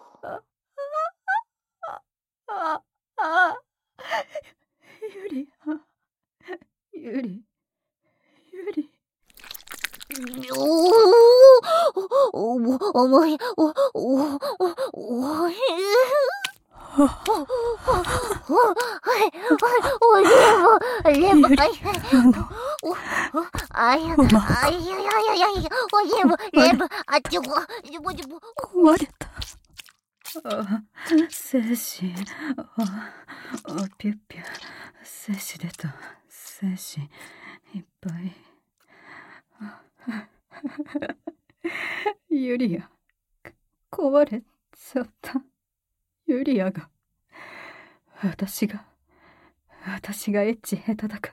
[SPEAKER 1] あ、あ、ゆり、ゆり、ゆり。おお、お、重い、お、お、お、おい。は、は、は、はい、おい、レモ、レモ、はい、お、あいや、あいやいやいやいや、おい、レモ、レモ、あっちこ、レモ、レモ、壊れた。あ、精子、あ、あ、ピュッピュ、精子出た、精子、いっぱい。ユリア、壊れちゃった。ユリアが、私が、私がエッチ下手だから。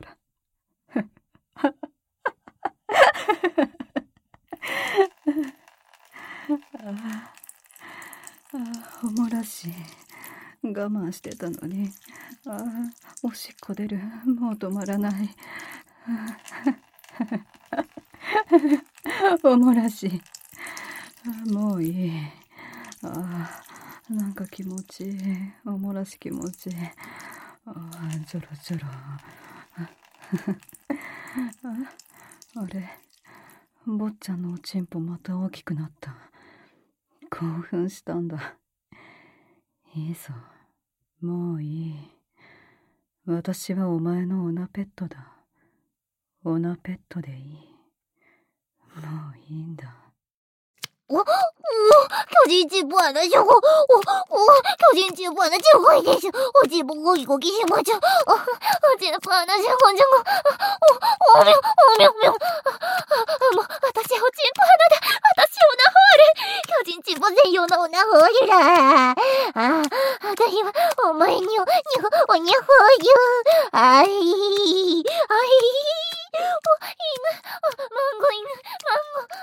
[SPEAKER 1] ああ、おもらしい。我慢してたのに。ああ、おしっこ出る。もう止まらない。おもらしい。もういい。ああ、なんか気持ちいい。おもらし気持ちいい。ああ、ジョロジョロ。 あれ、坊ちゃんのおちんぽまた大きくなった。興奮したんだ。いいぞ、もういい。私はお前のオナペットだ。オナペットでいい。もういいんだ。
[SPEAKER 2] お、お、巨人チンポはなしょこ、お、お、巨人チンポはなしょこいでしょ。おちんぽゴキゴキしまちょ。お、おちんぽはなしょこじょこ。お、おみょ、おみょみょ。もう、私おちんぽはなだ。私オナホール。巨人チンポ専用のオナホールだ。ああ、私はお前にお、にょ、おにゃホール。あい、あい。お、今、マンゴ犬、マンゴ。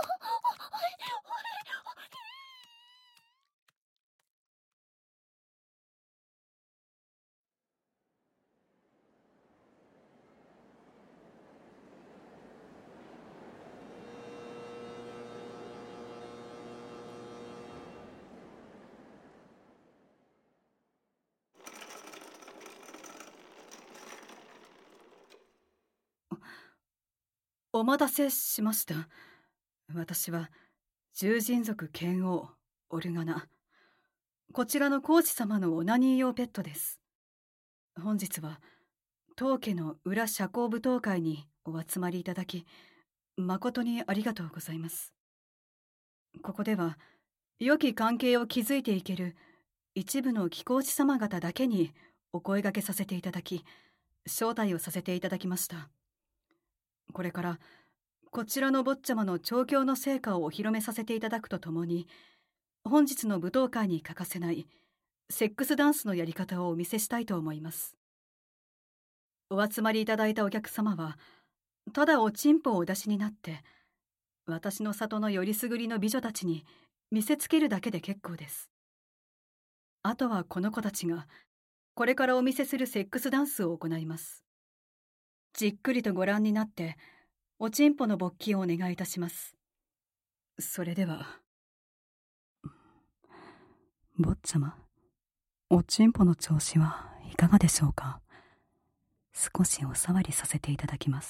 [SPEAKER 1] お待たせしました。私は獣人族剣王オルガナ。こちらのコーチ様のオナニー用ペットです。本日は当家の裏社交舞踏会にお集まりいただき、誠にありがとうございます。ここでは良き関係を築いていける一部の貴公子様方だけにお声掛けさせていただき、招待をさせていただきました。これからこちらの坊ちゃまの調教の成果をお披露目させていただくとともに、本日の舞踏会に欠かせないセックスダンスのやり方をお見せしたいと思います。お集まりいただいたお客様はただおちんぽをお出しになって私の里のよりすぐりの美女たちに見せつけるだけで結構です。あとはこの子たちがこれからお見せするセックスダンスを行います。じっくりとご覧になっておちんぽの勃起をお願いいたします。それでは。坊ちゃま、おちんぽの調子はいかがでしょうか。少しお触りさせていただきます。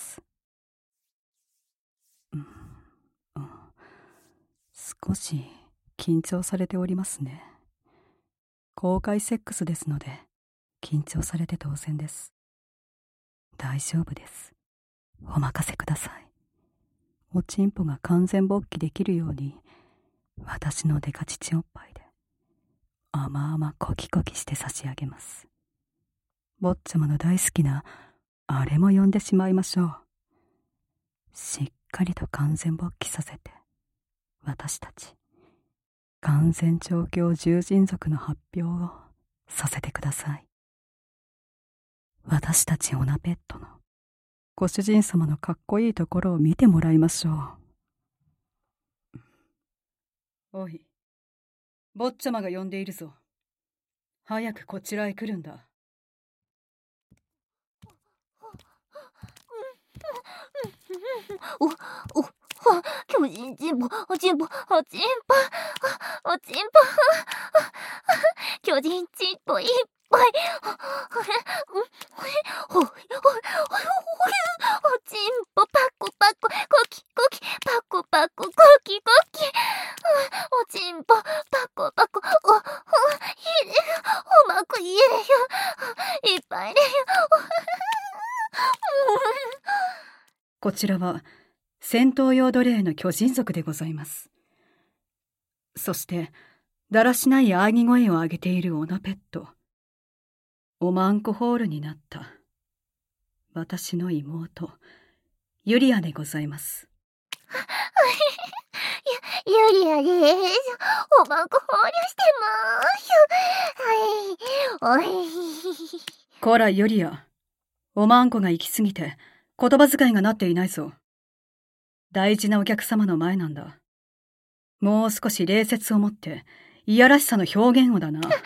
[SPEAKER 1] うんうん、少し緊張されておりますね。公開セックスですので緊張されて当然です。大丈夫です。お任せください。おちんぽが完全勃起できるように私のデカ乳おっぱいで甘々コキコキして差し上げます。坊ちゃまの大好きなあれも呼んでしまいましょう。しっかりと完全勃起させて私たち完全調教獣人族の発表をさせてください。私たちオナペットのご主人様のかっこいいところを見てもらいましょう。おい、坊ちゃまが呼んでいるぞ。早くこちらへ来るんだ。
[SPEAKER 2] お、お、巨人チンポ、おちんぽ、おちんぽ、おちんぽ、巨人チンポいっぱい。お、お、お、お、おちんぽパコパコ、コキコキ、パコパコ、コキコキ。おちんぽパコパコ、お、お、いいね。うまく言えよ。いっぱいね。
[SPEAKER 1] こちらは戦闘用奴隷の巨人族でございます。そしてだらしない喘ぎ声を上げているオナペット、おまんこホールになった私の妹ユリアでございます。
[SPEAKER 2] ゆ、ユリアです。おまんこ放流してまーす。はい、おい。
[SPEAKER 1] こらユリア、おまんこが行き過ぎて言葉遣いがなっていないぞ。大事なお客様の前なんだ。もう少し礼節を持っていやらしさの表現をだな。はい、お姉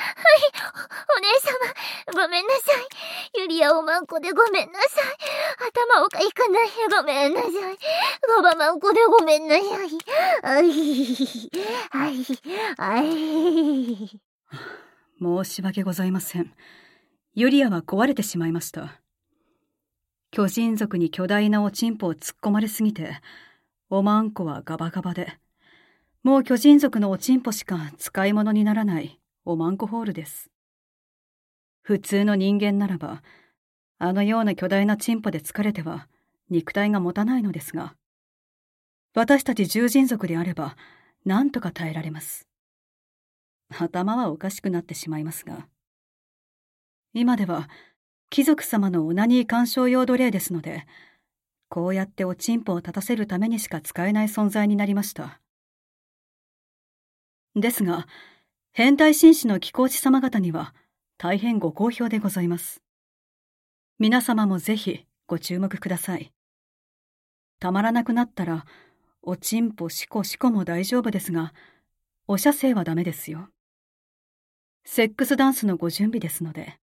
[SPEAKER 2] 様、ごめんなさい。ユリアおまんこでごめんなさい。頭おかいかない。ごめんなさい。ごばまんこでごめんなさい。あい、あい、あい。
[SPEAKER 1] 申し訳ございません。ユリアは壊れてしまいました。 巨人族に巨大なおちんぽを突っ込まれすぎて、おまんこはガバガバで、もう巨人族のおちんぽしか使い物にならないおまんこホールです。普通の人間ならば、あのような巨大なチンポで疲れては肉体が持たないのですが、私たち獣人族であれば何とか耐えられます。頭はおかしくなってしまいますが、今では貴族様のオナニー鑑賞用奴隷ですので、こうやっておちんぽを立たせるためにしか使えない存在になりました。ですが、変態紳士の貴公子様方には大変ご好評でございます。皆様もぜひご注目ください。たまらなくなったら、おちんぽしこしこも大丈夫ですが、お射精はダメですよ。セックスダンスのご準備ですので。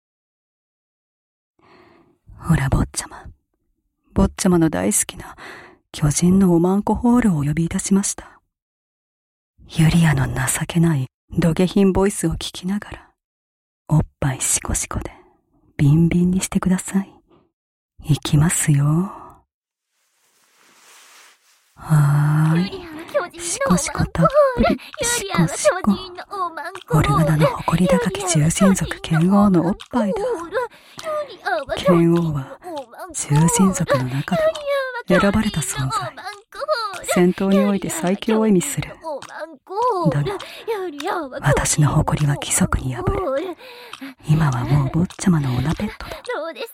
[SPEAKER 1] ほら、坊ちゃま。坊ちゃまの大好きな巨人のおまんこホールをお呼びいたしました。ユリアの情けない土下品ボイスを聞きながら、おっぱいしこしこでビンビンにしてください。いきますよ。はーい。しこしこたっぷり、しこしこ。オルガナの誇り高き獣人族剣王のおっぱいだ。剣王は獣人族の中でも選ばれた存在。戦闘において最強を意味する。だが、私の誇りは貴族に敗れ、今はもう坊ちゃまのオナペットだ。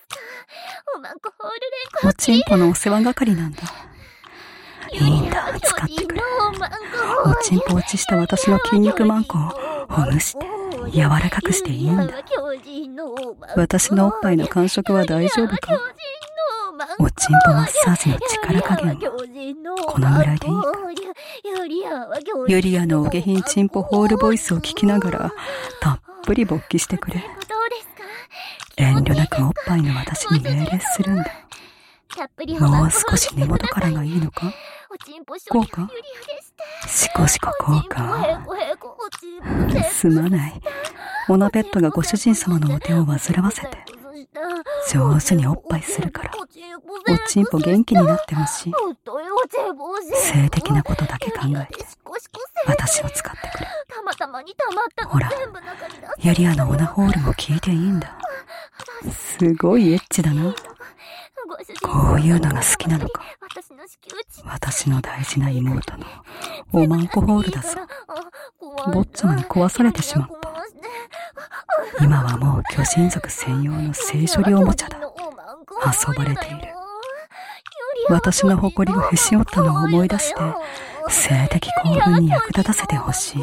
[SPEAKER 1] おちんぽのお世話係なんだ。いいんだ、使ってくれ。おちんぽ落ちした私の筋肉マンコをほぐして柔らかくしていいんだ。私のおっぱいの感触は大丈夫か？おちんぽマッサージの力加減はこのぐらいでいいか？ユリアのお下品チンポホールボイスを聞きながらたっぷり勃起してくれ。遠慮なくおっぱいの私に命令するんだ。もう少し根元からがいいのか？こうか？しこしここうか？すまない。オナペットがご主人様のお手を煩わせて上手におっぱいするから、おちんぽ元気になってほしい。性的なことだけ考えて私を使ってくれ。ほら、ユリアのオナホールも聞いていいんだ。すごいエッチだな。こういうのが好きなのか。私の大事な妹のおまんこホールだぞ。坊ちゃまに壊されてしまった。今はもう巨人族専用の性処理おもちゃだ。遊ばれている。私の誇りをへし折ったのを思い出して性的興奮に役立たせてほしい。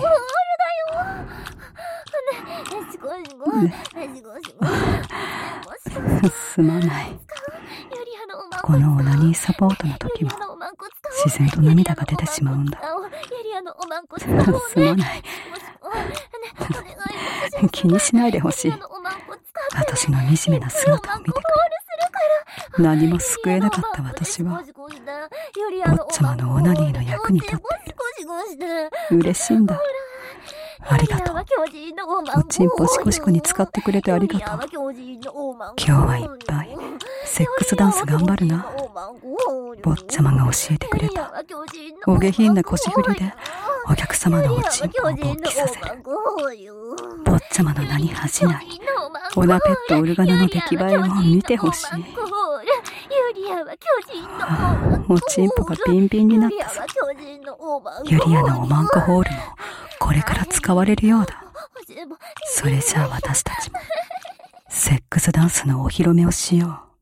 [SPEAKER 1] ね、すまない。このオナニーサポートの時は自然と涙が出てしまうんだ。すまない。気にしないでほしい。私の惨めな姿を見てくれ。何も救えなかった私は坊ちゃまのオナニーの役に立っている。嬉しいんだ。ありがとう。おちんぽしこしこに使ってくれてありがとう。今日はいっぱいセックスダンス頑張るな。坊ちゃまが教えてくれたお下品な腰振りでお客様のおちんぽを勃起させる。坊ちゃまの名に恥じないオナペットオルガナの出来栄えを見てほしい。はあ、おちんぽがビンビンになったぞ。ユリアのおまんこホールもこれから使われるようだ。それじゃあ私たちもセックスダンスのお披露目をしよう。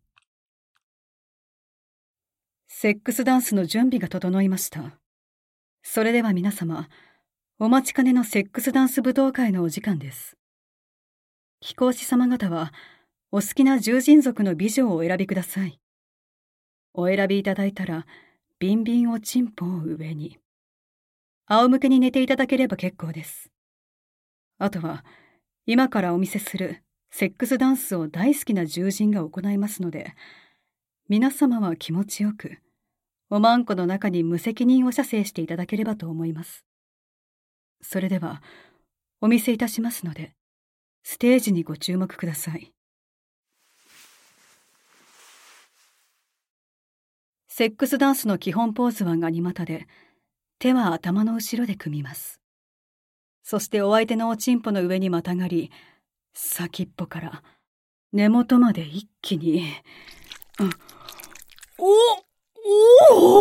[SPEAKER 1] セックスダンスの準備が整いました。それでは皆様、お待ちかねのセックスダンス舞踏会のお時間です。貴公子様方はお好きな獣人族の美女をお選びください。お選びいただいたらビンビンおちんぽを上に仰向けに寝ていただければ結構です。あとは今からお見せするセックスダンスを大好きな獣人が行いますので、皆様は気持ちよくおまんこの中に無責任お射精していただければと思います。それではお見せいたしますので、ステージにご注目ください。 セックスダンスの基本ポーズはガニ股で、手は頭の後ろで組みます。そしてお相手のおちんぽの上にまたがり、先っぽから根元まで一気に、うん、おお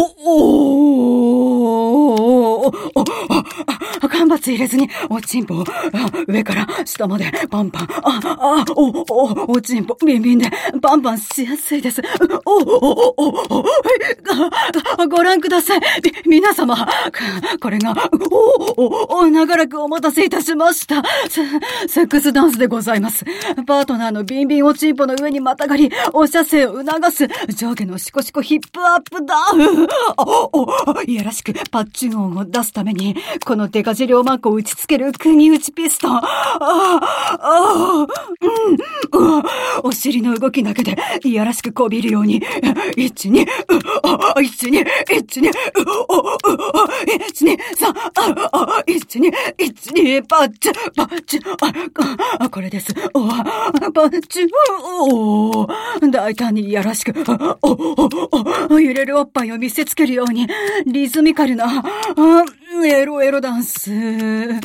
[SPEAKER 1] おお間髪入れずにおちんぽを上から下までパンパン、ああおおおちんぽビンビンでパンパンしやすいです。おおおおご覧ください。皆様、これがおおお長らくお待たせいたしましたセセックスダンスでございます。パートナーのビンビンおちんぽの上にまたがり、お射精を促す上下のシコシコヒップアップダウン。おおいやらしくパッチン音を出すためにこのデカジ両マンコを打ちつける釘打ちピストン。ああ、うん、お尻の動きだけでいやらしくこびるように、一二、一二、一二、一二、三、一二、一二、パッチ、パッチ、あ、これです。おパッチ、お大胆にいやらしく、お揺れるおっぱいを見せつけるようにリズミカルなエロエロダンス。うん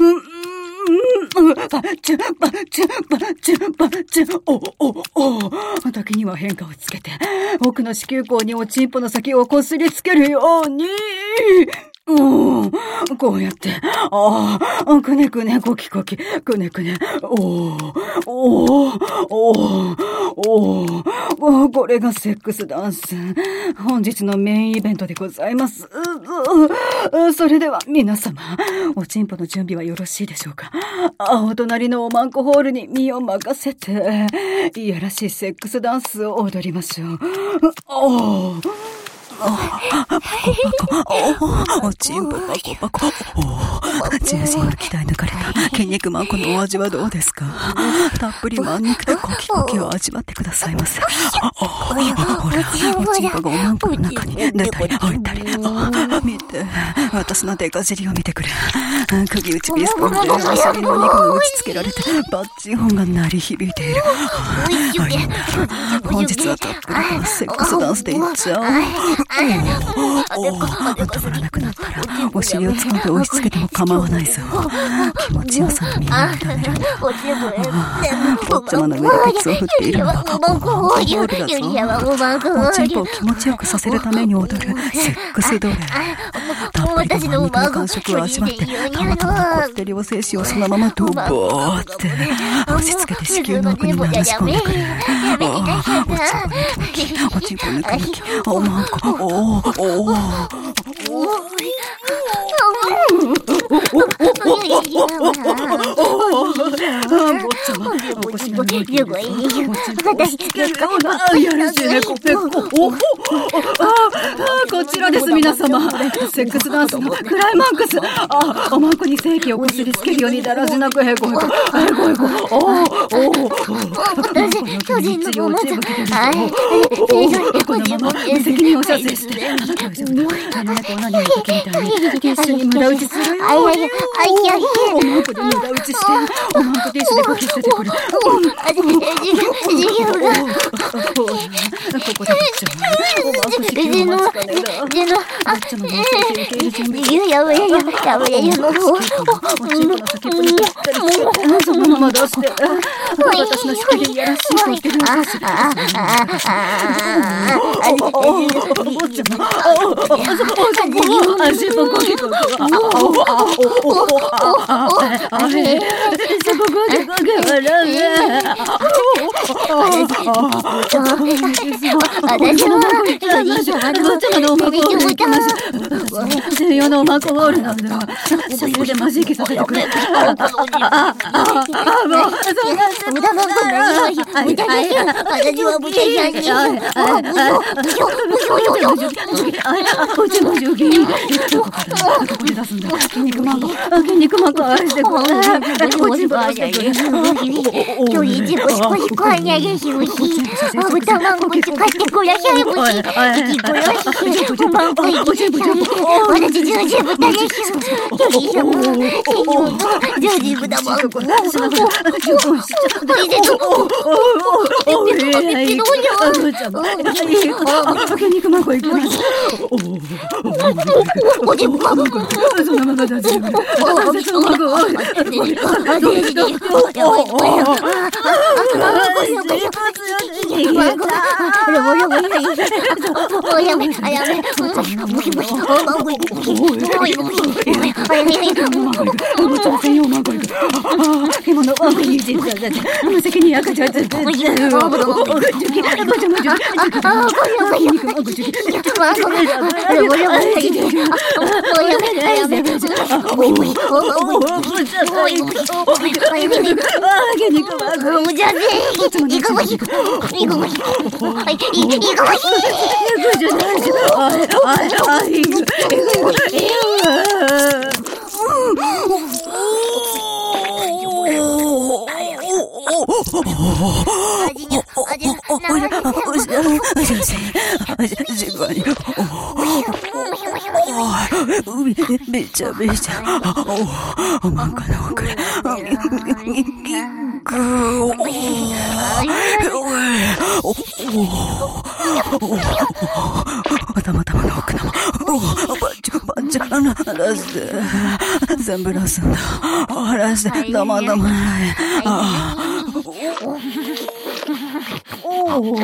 [SPEAKER 1] パッチュパッチュパッチュパッチュおおお時には変化をつけて奥の子宮口におちんぽの先をこすりつけるように、うん、こうやって、ああ、くねくね、コキコキ、くねくね、おー、おー、おー、おー、これがセックスダンス。本日のメインイベントでございます。それでは皆様、おちんぽの準備はよろしいでしょうか。お隣のおまんこホールに身を任せて、いやらしいセックスダンスを踊りましょう。おー。おおちんぽパコパコ。お中心が鍛え抜かれた筋肉マンコのお味はどうですか。たっぷりマン肉でコキコキを味わってくださいませ。ほらおちんぽがおまんこの中に出たり置いたり。見て私のデカ尻を見てくれ。釘打ちピストンでお尻のお肉が打ちつけられてバッチン音が鳴り響いている。本日はたっぷりこのセックスダンスでいっちゃおう。おお止まらなくなったらお尻をつかんで押し付けても構わないぞ。気持ちよさの身が委ねられた。ぼっちゃまの上でケツを振っているのはおまんこホールだぞ。おちんぽを気持ちよくさせるために踊るセックス奴隷。たっぷりとマン肉の感触を味わってたまたまこってりお精子をそのままドボーって押し付けて子宮の奥に流し込んでくる。おちんぽ抜きおちんぽ抜き抜きおまんこおおおおこちらです皆様。セックスダンスのクライマックス。あ、おまんこに精液をこすりつけるようにだらしなくへこへこへこへこ。おおおお。
[SPEAKER 2] 私巨人の子まだ。
[SPEAKER 1] このまま無責任を射精して。あなた何の時みたいに一緒に無駄打ちするよ。おまんこで無駄打ちしておまんこティッシュでこき捨ててくる。ここでぶっちゃう。おまんこ子宮を待つかねだ。ぶっちゃまのお先生受け入れ準備。
[SPEAKER 2] やばいやばいやばいやばい。
[SPEAKER 1] おちんぽの先っぽにぴったりつけてそのまま出して私の式でいやらしいと言ってるんです。おちゃま足ぽこきこきあれそここきこき笑うね。私のおちゃまのおまこホール行きます。専用のおまこホールなんだ。そこでマジキさせてくれ。ああああもうそんな無駄なことないよ。無駄だよ。私は無駄じゃねえよ。おちもじゅうぎん。どこからどこで出すんだ。筋肉マンコ筋肉マンコあれしてこう。おちんぽ出してくれ。今日一個しこしこい。
[SPEAKER 2] にゃげしぶし。おぶたまんこつ買ってこらしゃいぶし。いきこらし。おまんこいきさい。私ジョージ豚です。ジョージ様。専用のジョージ豚まんこ。おいでと。おいでと。おいでと。
[SPEAKER 1] お肉まんこいきます。
[SPEAKER 2] おじぶまんこ。
[SPEAKER 1] そのままだぜ。そのまま。めちゃめちゃおまんかの奥へ頭頭の奥のバッチバッチ離らして全部出すんだ離してだまだまないおお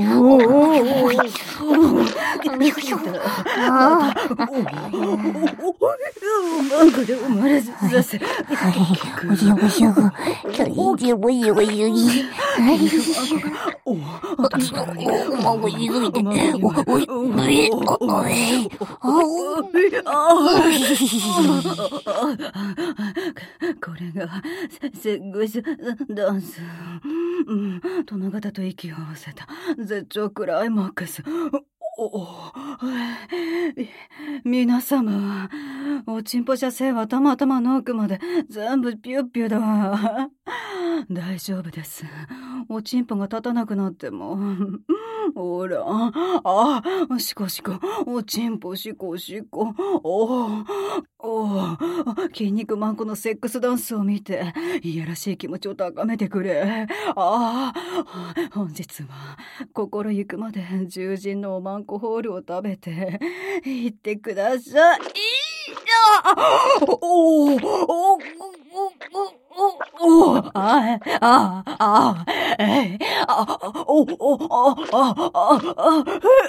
[SPEAKER 1] これがセックスダンス、うん、殿方と息を合わせた絶頂クライマックス。おお皆様、おちんぽ射精は頭頭の奥まで全部ピュッピュだわ。大丈夫です。おちんぽが立たなくなってもほら、あ、しこしこ、おちんぽしこしこ、おお筋肉マンコのセックスダンスを見ていやらしい気持ちを高めてくれ。ああ、本日は心ゆくまで獣人のおまんこホールを食べて行ってください。おおおおおああああえあおおああああ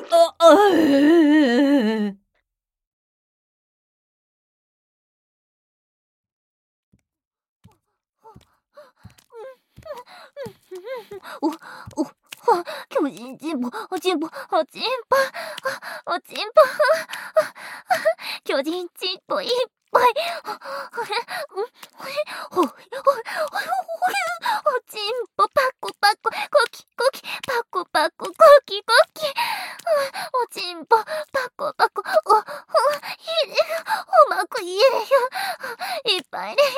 [SPEAKER 2] お、お、巨人チンポ、おちんぽ、おちんぽ、おちんぽ、巨人チンポいっぱい。おちんぽパコパコ、コキコキ、パコパコ、コキコキ。おちんぽパコパコ、お、お、いいね。おまくいいねよ。いっぱいねよ。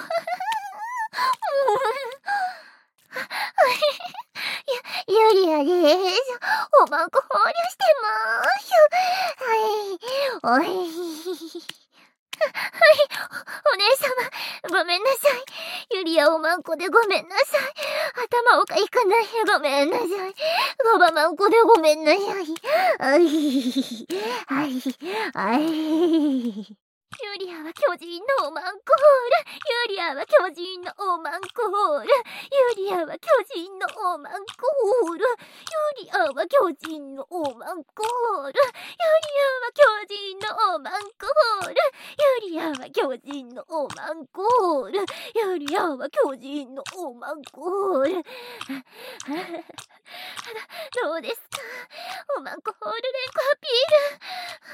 [SPEAKER 2] ゆりやです。おまんこ放流してまーす。はい。おい。はい。お姉様、ごめんなさい。ゆりやおまんこでごめんなさい。頭おかいかない。ごめんなさい。ごばまんこでごめんなさい。はい。はい。はい。ユリアは巨人のおまんこホール。ユリアは巨人のおまんこホール。ユリアは巨人のおまんこホール。ユリアは巨人のおまんこホール。ユリアは巨人のおまんこホール。ユリアは巨人のおまんこホール。ユリアは巨人のおまんこホール。どうですか、おまんこホール連呼アピール。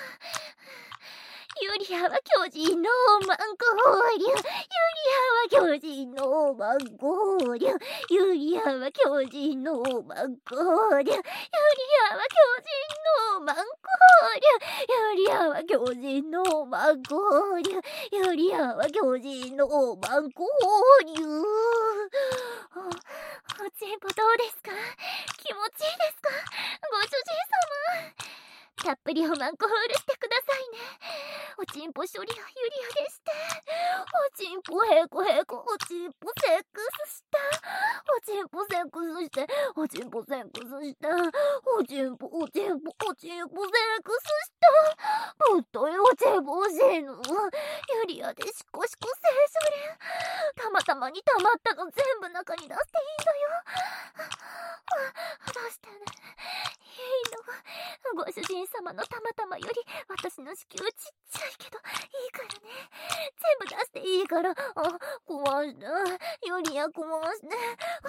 [SPEAKER 2] ユリアは巨人のおまんこホール。ユリアは巨人のおまんこホール。ユリアは巨人のおまんこホール。ユリアは巨人のおまんこホール。ユリアは巨人のおまんこホール。ユリアは巨人のおまんこホール。 おちんぽどうですか？気持ちいいですか？ご主人様。たっぷりおまんこフールしてくださいね。おちんぽ処理はユリアでして。おちんぽへこへこ、おちんぽセックスした。おちんぽセックスして、おちんぽセックスした。おちんぽ、おちんぽ、おちんぽセックスした。ぶっといおちんぽ欲しいの。ユリアでシコシコ清処理。たまたまにたまったの全部中に出していいんだよ。出してね。いいの。ご主人様のたまたまより私の子宮ちっちゃいけどいいからね。全部出していいから。あ、壊して。ユリア壊して。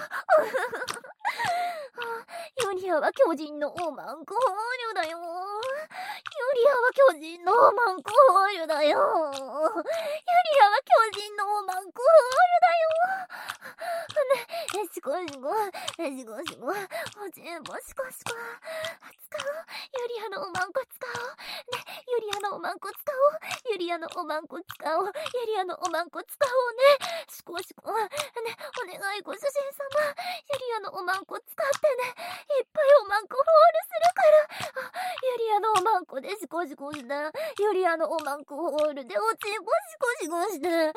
[SPEAKER 2] ユリアは巨人のおまんこ捕虜だよ。ユリアは巨人のおまんこ捕虜だよ。ユリアは巨人のおまんこ捕虜だよ。ね、シコシコ、シコシコ、おちんぽシコシコ。使おう。ユリアのおまんこ使おう。ね、ユリアのおまんこ使おう。ユリアのおまんこ使おう。ユリアのおまんこ使おうね。シコシコ。ね、お願いご主人様。ユリアのおまんこ使ってね。いっぱいおまんこホールするから。あ、ユリアのおまんこでシコシコして。ユリアのおまんこホールでおちんぽシコシコして。ほら。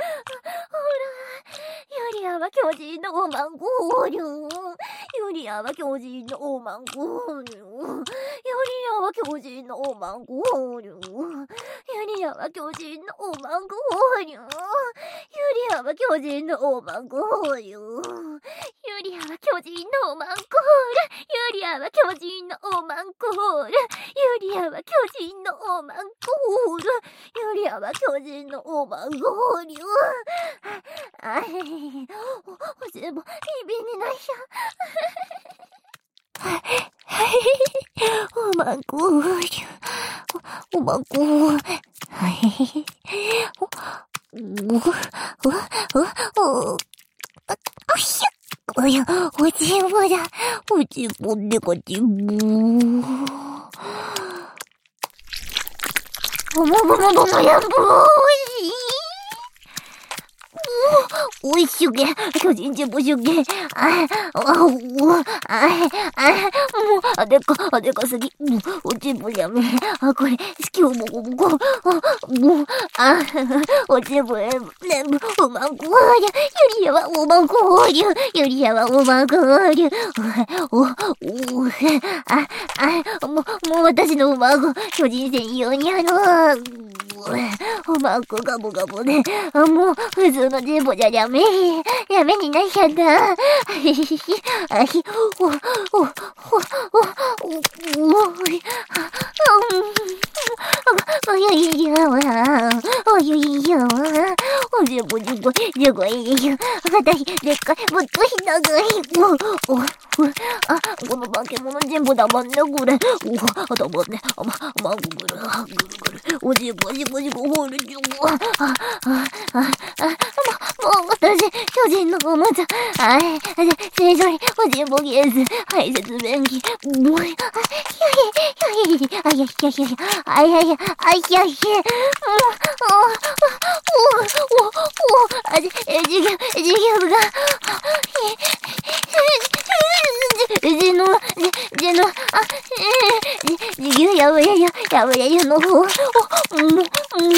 [SPEAKER 2] ユリアは巨人のおまんこ捕虜。ユリアは巨人のおまんこ捕虜。ユリアは巨人のおまんこ捕虜。ユリアは巨人のおまんこ捕虜。ユリアは巨人のおまんこ捕虜。ユリアは巨人のおまんこホール。ユリアは巨人のおまんこホール。ユリアは巨人のおまんこホール。ユリアは巨人のおまんこホール。あへへへ。お、おちんぽ、ビビにないや。おまんこホール。お、おまんこホール。はへへへ。お、お、お、お、お、あ、あひゃ。おや、おちんぽだ。おちんぽでこちんぽ。おもももももやんぼーい。おいしゅげ、巨人ちんぽしゅげ。あ、あ、お、あ、あ、もう、あでか、あでかすぎ。おちんぽやめ。あ、これ、子宮もこもこ。あ、もう、あ、おちんぽやめ、おまんこほりゅ。ユリアはおまんこほりゅ。ユリアはおまんこほりゅ。お、お、お、あ、あ、もう、もう私のおまんこ、巨人専用にあの、おまんこガボガボで、あ、もう、普通のチンポじゃダメ。ダメになっちゃった。あひひひ、あひ、お、お、お、お、お、お、お、おゆいよわ、おゆいよわ、おじぼじぼ、じごいよ、あたし、でっかい、ぶっとひ長い、お、お、あ、この化け物全部黙んね、これ。お、黙んね、あま、ま、ぐるぐる、ぐるぐる、おじぼじぼじぼ、ほるじょ、あ、あ、あ、あ、あ、もう、私、巨人のおもちゃ、あい、正常に、おじぼゲース、排泄便器、もう、あ、ひゃひ、ひゃひ、あやひゃひゃひゃ、あやや、あやひゃ、もう、お、お、お、お、あじ、え、じぎゅ、じぎゅが、じ、じの、じ、じの、あ、え、じ、じぎゅやぶやや、やぶややの方、お、も、も、も、も、も、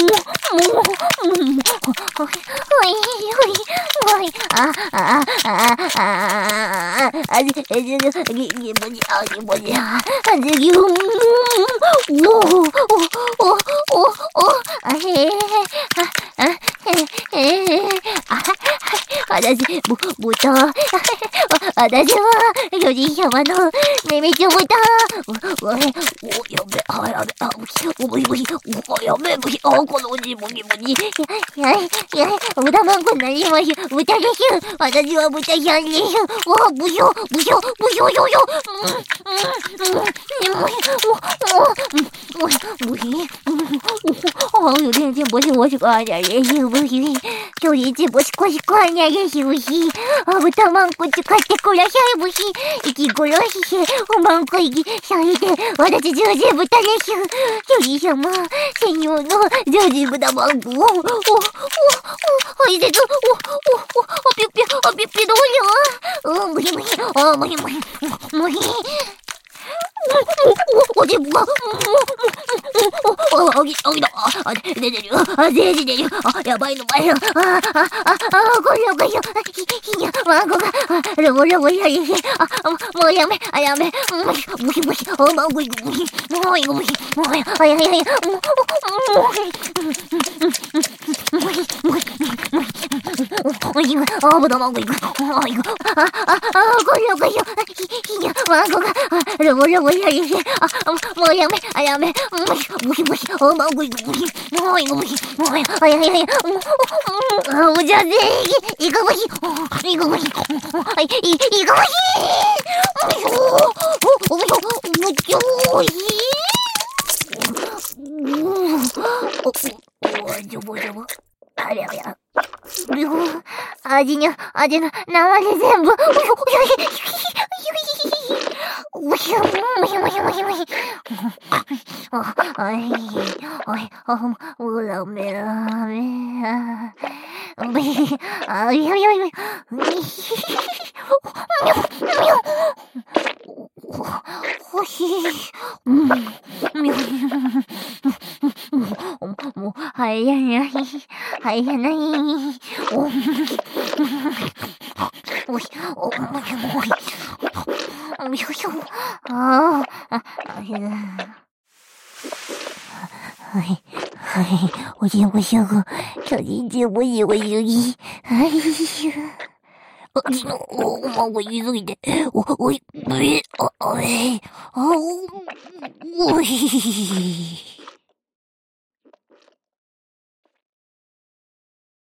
[SPEAKER 2] ほい、ほい、ほい、あ、あ、あ、あ、あ、じ、じ、ぎ、ぎぼじ、あ、ぎぼじ、あ、じぎゅ、お、お、お、お、お、あへ、あ、あ、へ、へ、あ、はい、私、ぼ、ぼた、私は、巨人様の、ねめちょぼた、お、お、やべ、あ、やべ、あ、お、ぼひぼひ、お、やべ、ぼひ、あ、このおじぼぎぼぎ、や、や、や、おだまんこなりましゅ、豚でしゅ、私は豚ちゃんでしゅ、わ、ぶしょ、ぶしょ、ぶしょよよ、うん、うん、うん、ねむい、お、お、お、お、ぼひ、うん、お、 어, 요새 뭐시 뭐시 과냐래 시부시. 도대체 뭐시 뭐시 과냐래 시부시. 아부터 많고 죽겠대 콜라 샤이부시. 이기 콜라 시시. 많고 이기 샤이데. 와다치 저지부터 내시. 여기서 뭐 생유노 저지보다 많고. 오, 오, 오, 이제도 오, 오, 오, 어, 삐삐, 어, 삐삐도 올려. 어, 뭐히 뭐히, 어, 뭐히 뭐히, 뭐히. 어디 뭐가? 어, 여기 여기다. 아, 내내려. 아, 내지 내려. 아, 야바이 놈 말려. 아, 아, 아, 아, 걸려 걸려. 이냐, 망고가. 올려 올려 이게. 아, 뭐야 매, 아야 매. 무시 무시. 어, 망고 이거 무시. 뭐 이거 무시. 뭐야? 아야 아야. 이거 어, 뭐다 망고 이거. 어, 이거. 아, 아, 아, 걸려 걸려. 이냐, 망고가. 올려 올려 이게. 아, 뭐야 매, 아야 매. 무시 무시. 어, 망고 이거 무시. 뭐 이거 무시. 뭐야? 아야 아야. 아, 오자지. 이거 무시. 이거 무시. 이 이 이거 무시. 어, 어, 어, 저거 저거. 아야야. 그리고 아지냐 아지나 나만의 전부. 아이, 아이, 어, 올라오메, 아이, 아이, 아이, 뭐, 하야야, 하야나이, 오, 오이, 오, 오이, 아, 아, 아이, 아이, 오지 오시고, 저기 뭐지 뭐지, 아이, 어, 어, 뭐 이속인데, 오, 오이, 왜, 어, 어이, 어, 오이.